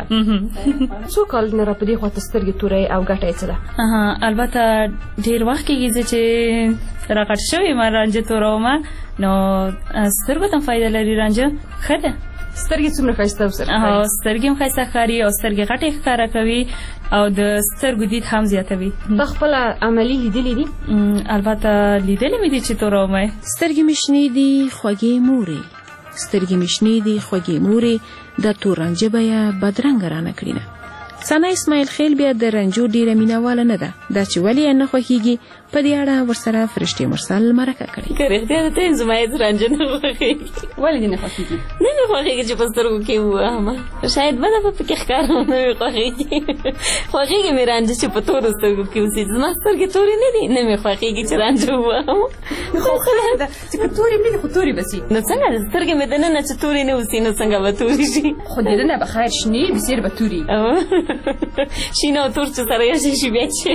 [SPEAKER 13] څو کال نه را په دې خوا ته سترګې تورې او ګټه یې څه ده؟
[SPEAKER 12] البته ډېر وخت کېږي زه چې راغټ شوې یم رانجه توروم نو سترګو ته هم فایده لري رانجه. ښه ده.
[SPEAKER 13] سترګې څومره ښایسته وسره؟
[SPEAKER 12] سترګې هم ښایسته ښکاري او سترګې غټې ښکاره کوي او د سترګو دید هم زیاتوي.
[SPEAKER 13] تا خپله عملي لیدلې دي؟
[SPEAKER 12] البته لیدلې مې دي چې توروم.
[SPEAKER 4] سترګې مې شنې دي خوږې مورې، سترګې مې شنې دي خوږې مورې، د تور رانجه به یې بدرنګه رانه کړینه. ثنا اسماعیل خیل بیا د رنجو ډیره مینهواله نه ده، دا چې ولې یې نه خوښېږي په دې اړه ورسره فرشتې مرسل مرکه کړې.
[SPEAKER 22] که رښتیا ده ته زما هېڅ رانجه نه خوښېږي.
[SPEAKER 13] ولې دې نه خوښېږي؟
[SPEAKER 22] نه مې خوښېږي چې په سترګو کې ووهمه، شاید بده به پکې ښکاره نه مې خوښېږي. خوښېږي مې رانجه چې په تورو سترګو کې اوسي، زما سترګې تورې نه دي، نه مې خوښېږي چې رانجه ووهم.
[SPEAKER 13] خو خدای ده چې که تورې نه دي خو تورې به سي.
[SPEAKER 22] نو څنګه ده سترګې مې دننه چې تورې نه اوسي نو څنګه به تورې شي؟
[SPEAKER 13] خو دننه به خیر شنې بسیر به تورې.
[SPEAKER 22] شین او تور چې سره یو شي بیا چې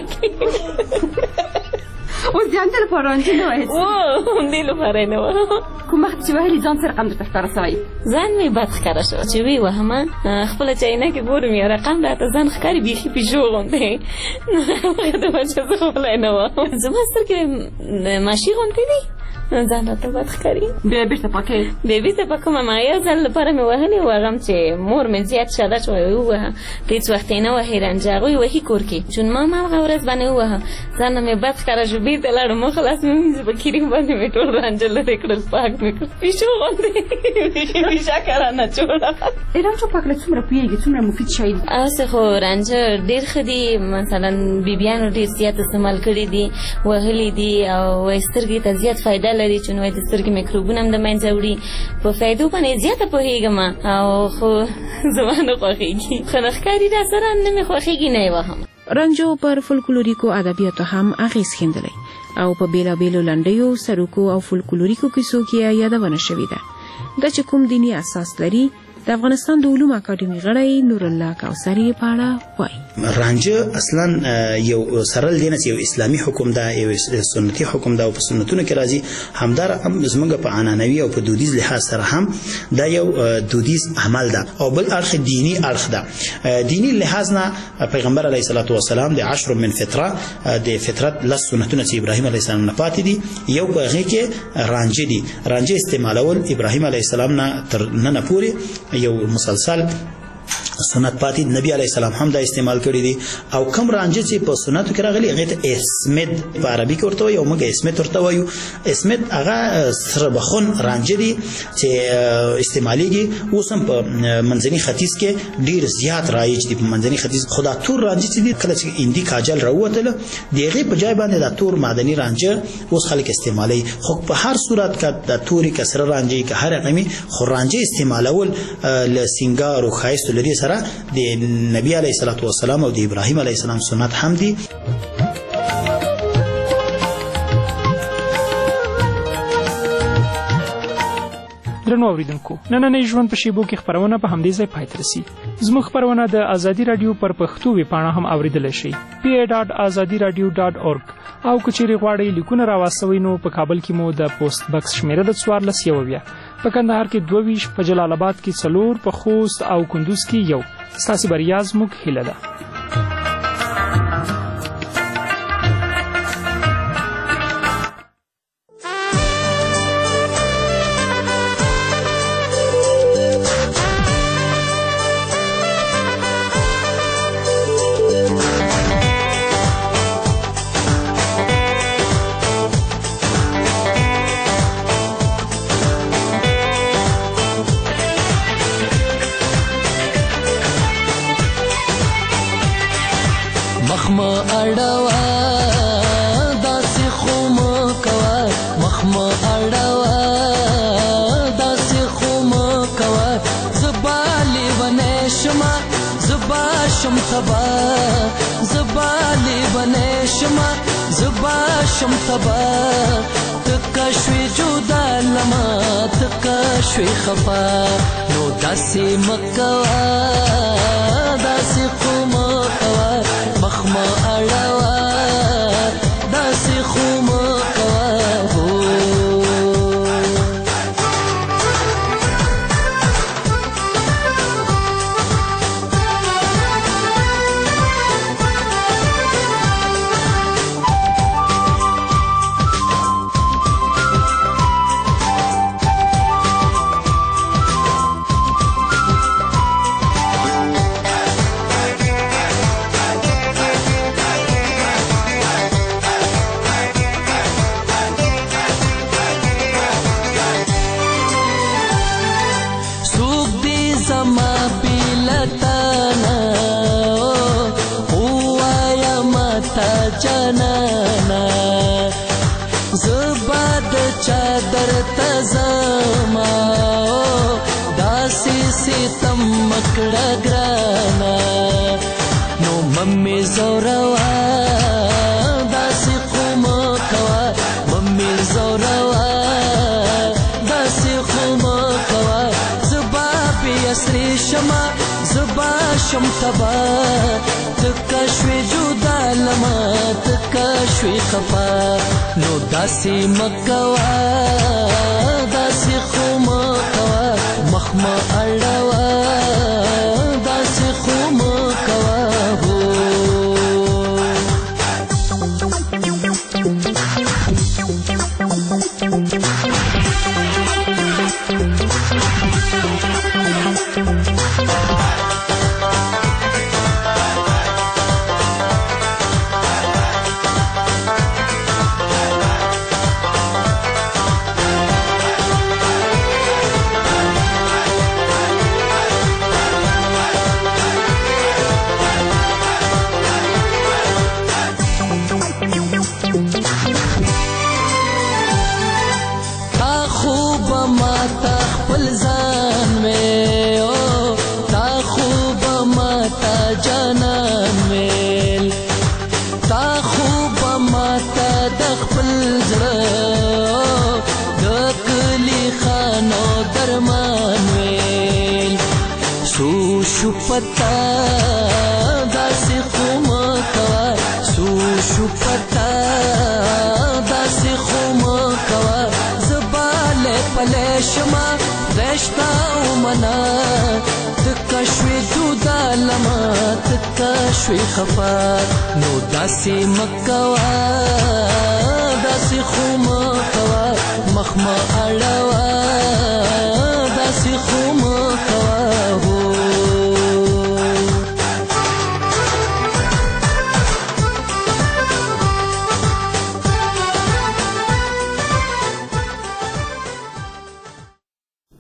[SPEAKER 13] اوس ځان ته لپاره رانجه نه وایې؟
[SPEAKER 22] همدې لپاره نه وه.
[SPEAKER 13] کوم وخت چې وهلي ځان څه رقم درته ښکاره سوی؟
[SPEAKER 22] ځان مې بد ښکاره شو چې ویې وهمه، خپله چې عینکې ګورم یو رقم راته ځان ښکاري بیخي پیژو غوندې، نو هغه د وجه زه خپله نه وهم. زما سترګې ماشي غوندې دي، ځان راته بد ښکاري.
[SPEAKER 13] بیا بېرته پاکوې؟
[SPEAKER 22] بیا بېرته پاکوم. هماغه یو ځل لپاره مې وهلې وه، هغه چې مور مې زیات شاده شوی ووهه، په هېڅ وخت یې نه وهې رانجه، هغوی وهي کور کې، چون ما هم هغه ورځ باندې ووهه، ځان نه مې بد ښکاره شو، بېرته لاړم خلاص مې وینځه په کریم باندې مې ټول رانجه لرې کړل، پاک مې کړل، پیشو غوندې بیخي پیشکه رانه جوړه.
[SPEAKER 13] رانجه پاکله څومره پوهېږي څومره مفید شی دي؟
[SPEAKER 22] هسې خو رانجه ډېر ښه دي، مثلا بیبیانو ډېر زیات استعمال کړي دي، وهلي دي او سترګې ته زیات فایده لري چې نو د سترګې میکروبونه هم د منځه وړي په فایدو باندې زیاته پوهېږم او خو زما نه خوښېږي خو نه ښکاري را سره نه مې خوښېږي نه یې وهم.
[SPEAKER 4] رانجو پر فولکلوریکو ادبیاتو هم اغیز ښندلی او په بیلابیلو لنډیو سروکو او فولکلوریکو کیسو کې یادونه شوې ده. دا چې کوم دیني اساس لري د افغانستان د علومو اکاډمي غړی نور الله کوثري په اړه وایي.
[SPEAKER 5] رانجه اصلا یو سرل دین یو اسلامي حکم ده، یو سنتي حکم ده او په سنتونو کې راځي. همدار هم زمونږ په عنعنوي او په دودیز لحاظ سره هم دا یو دودیز عمل ده او بل اړخ دینی اړخ ده. دینی لحاظ نه پیغمبر علیه الصلاۃ والسلام د 10 من فطره د فطرت لس سنتونه چې ابراهیم علیه السلام نه پاتې دي یو په هغه کې رانجه دي. رانجه استعمالول ابراهیم علیه السلام نه تر نن پورې یو مسلسل سنت پاتې. نبی علیه السلام هم دا استعمال کړی دي او کم رانجه چې په سنتو کې راغلي هغه ته اسمد په عربي کې ورته وایي او موږ اسمد ورته وایو. اسمد هغه سره بخون رانجه دي چې استعمالېږي اوس هم په منځني ختیځ کې ډیر زیات رایج دي. په منځني ختیځ خدا تور رانجه چې دي کله چې اندي کاجل راووتله دغه په ځای باندې دا تور معدني رانجه اوس خلک استعمالوي. خو په هر صورت کې د توري کسره رانجه کې هر رقمي خو رانجه استعمالول ل سنگار او خایست لري سره د نبی علیه الصلاۃ والسلام او د ابراهیم علیه السلام سنت هم دي.
[SPEAKER 7] درنو اوریدونکو نننۍ ژوند په شیبو کې خبرونه په همدې ځای پای ته رسي. زموږ خبرونه د ازادي رادیو پر پښتو ویبپاڼه هم اوریدلی شئ pa.azadiradio.org او که چیرې غواړئ لیکونه راواستوئ نو په کابل کې مو د پوسټ بکس شمیره د 14 په کندهار کې 22 په جلال آباد کې 4 په خوست او کندوز کې 1 ستاسو بریا زموږ هیله ده.
[SPEAKER 11] شم تبا تکا شوی جدا لما تکا شوی خفا نو داسی مکوا داسی خوم کوا مخما اڑوا داسی خوم کوا چادر تزما داسي ستم مکړه ګرانا نو ممي زوروا داسي قوم کوا ممي زوروا داسي قوم کوا زبا بيسري شما زبا شم تبا تکشوي جدا لما تکشوي خفا نو داسي مکوا داسي خوم کوا مخما اړوا داسي خوم کوا پتا داسې خو مه کوه شو پتا داسې خو مه کوه زه بالی پلی شمه رشته ومنه تکه شوې جدا لمه تکه شوې خفه نو داسې مه کوه داسې خو مه کوه مخ مه اړوه داسې خو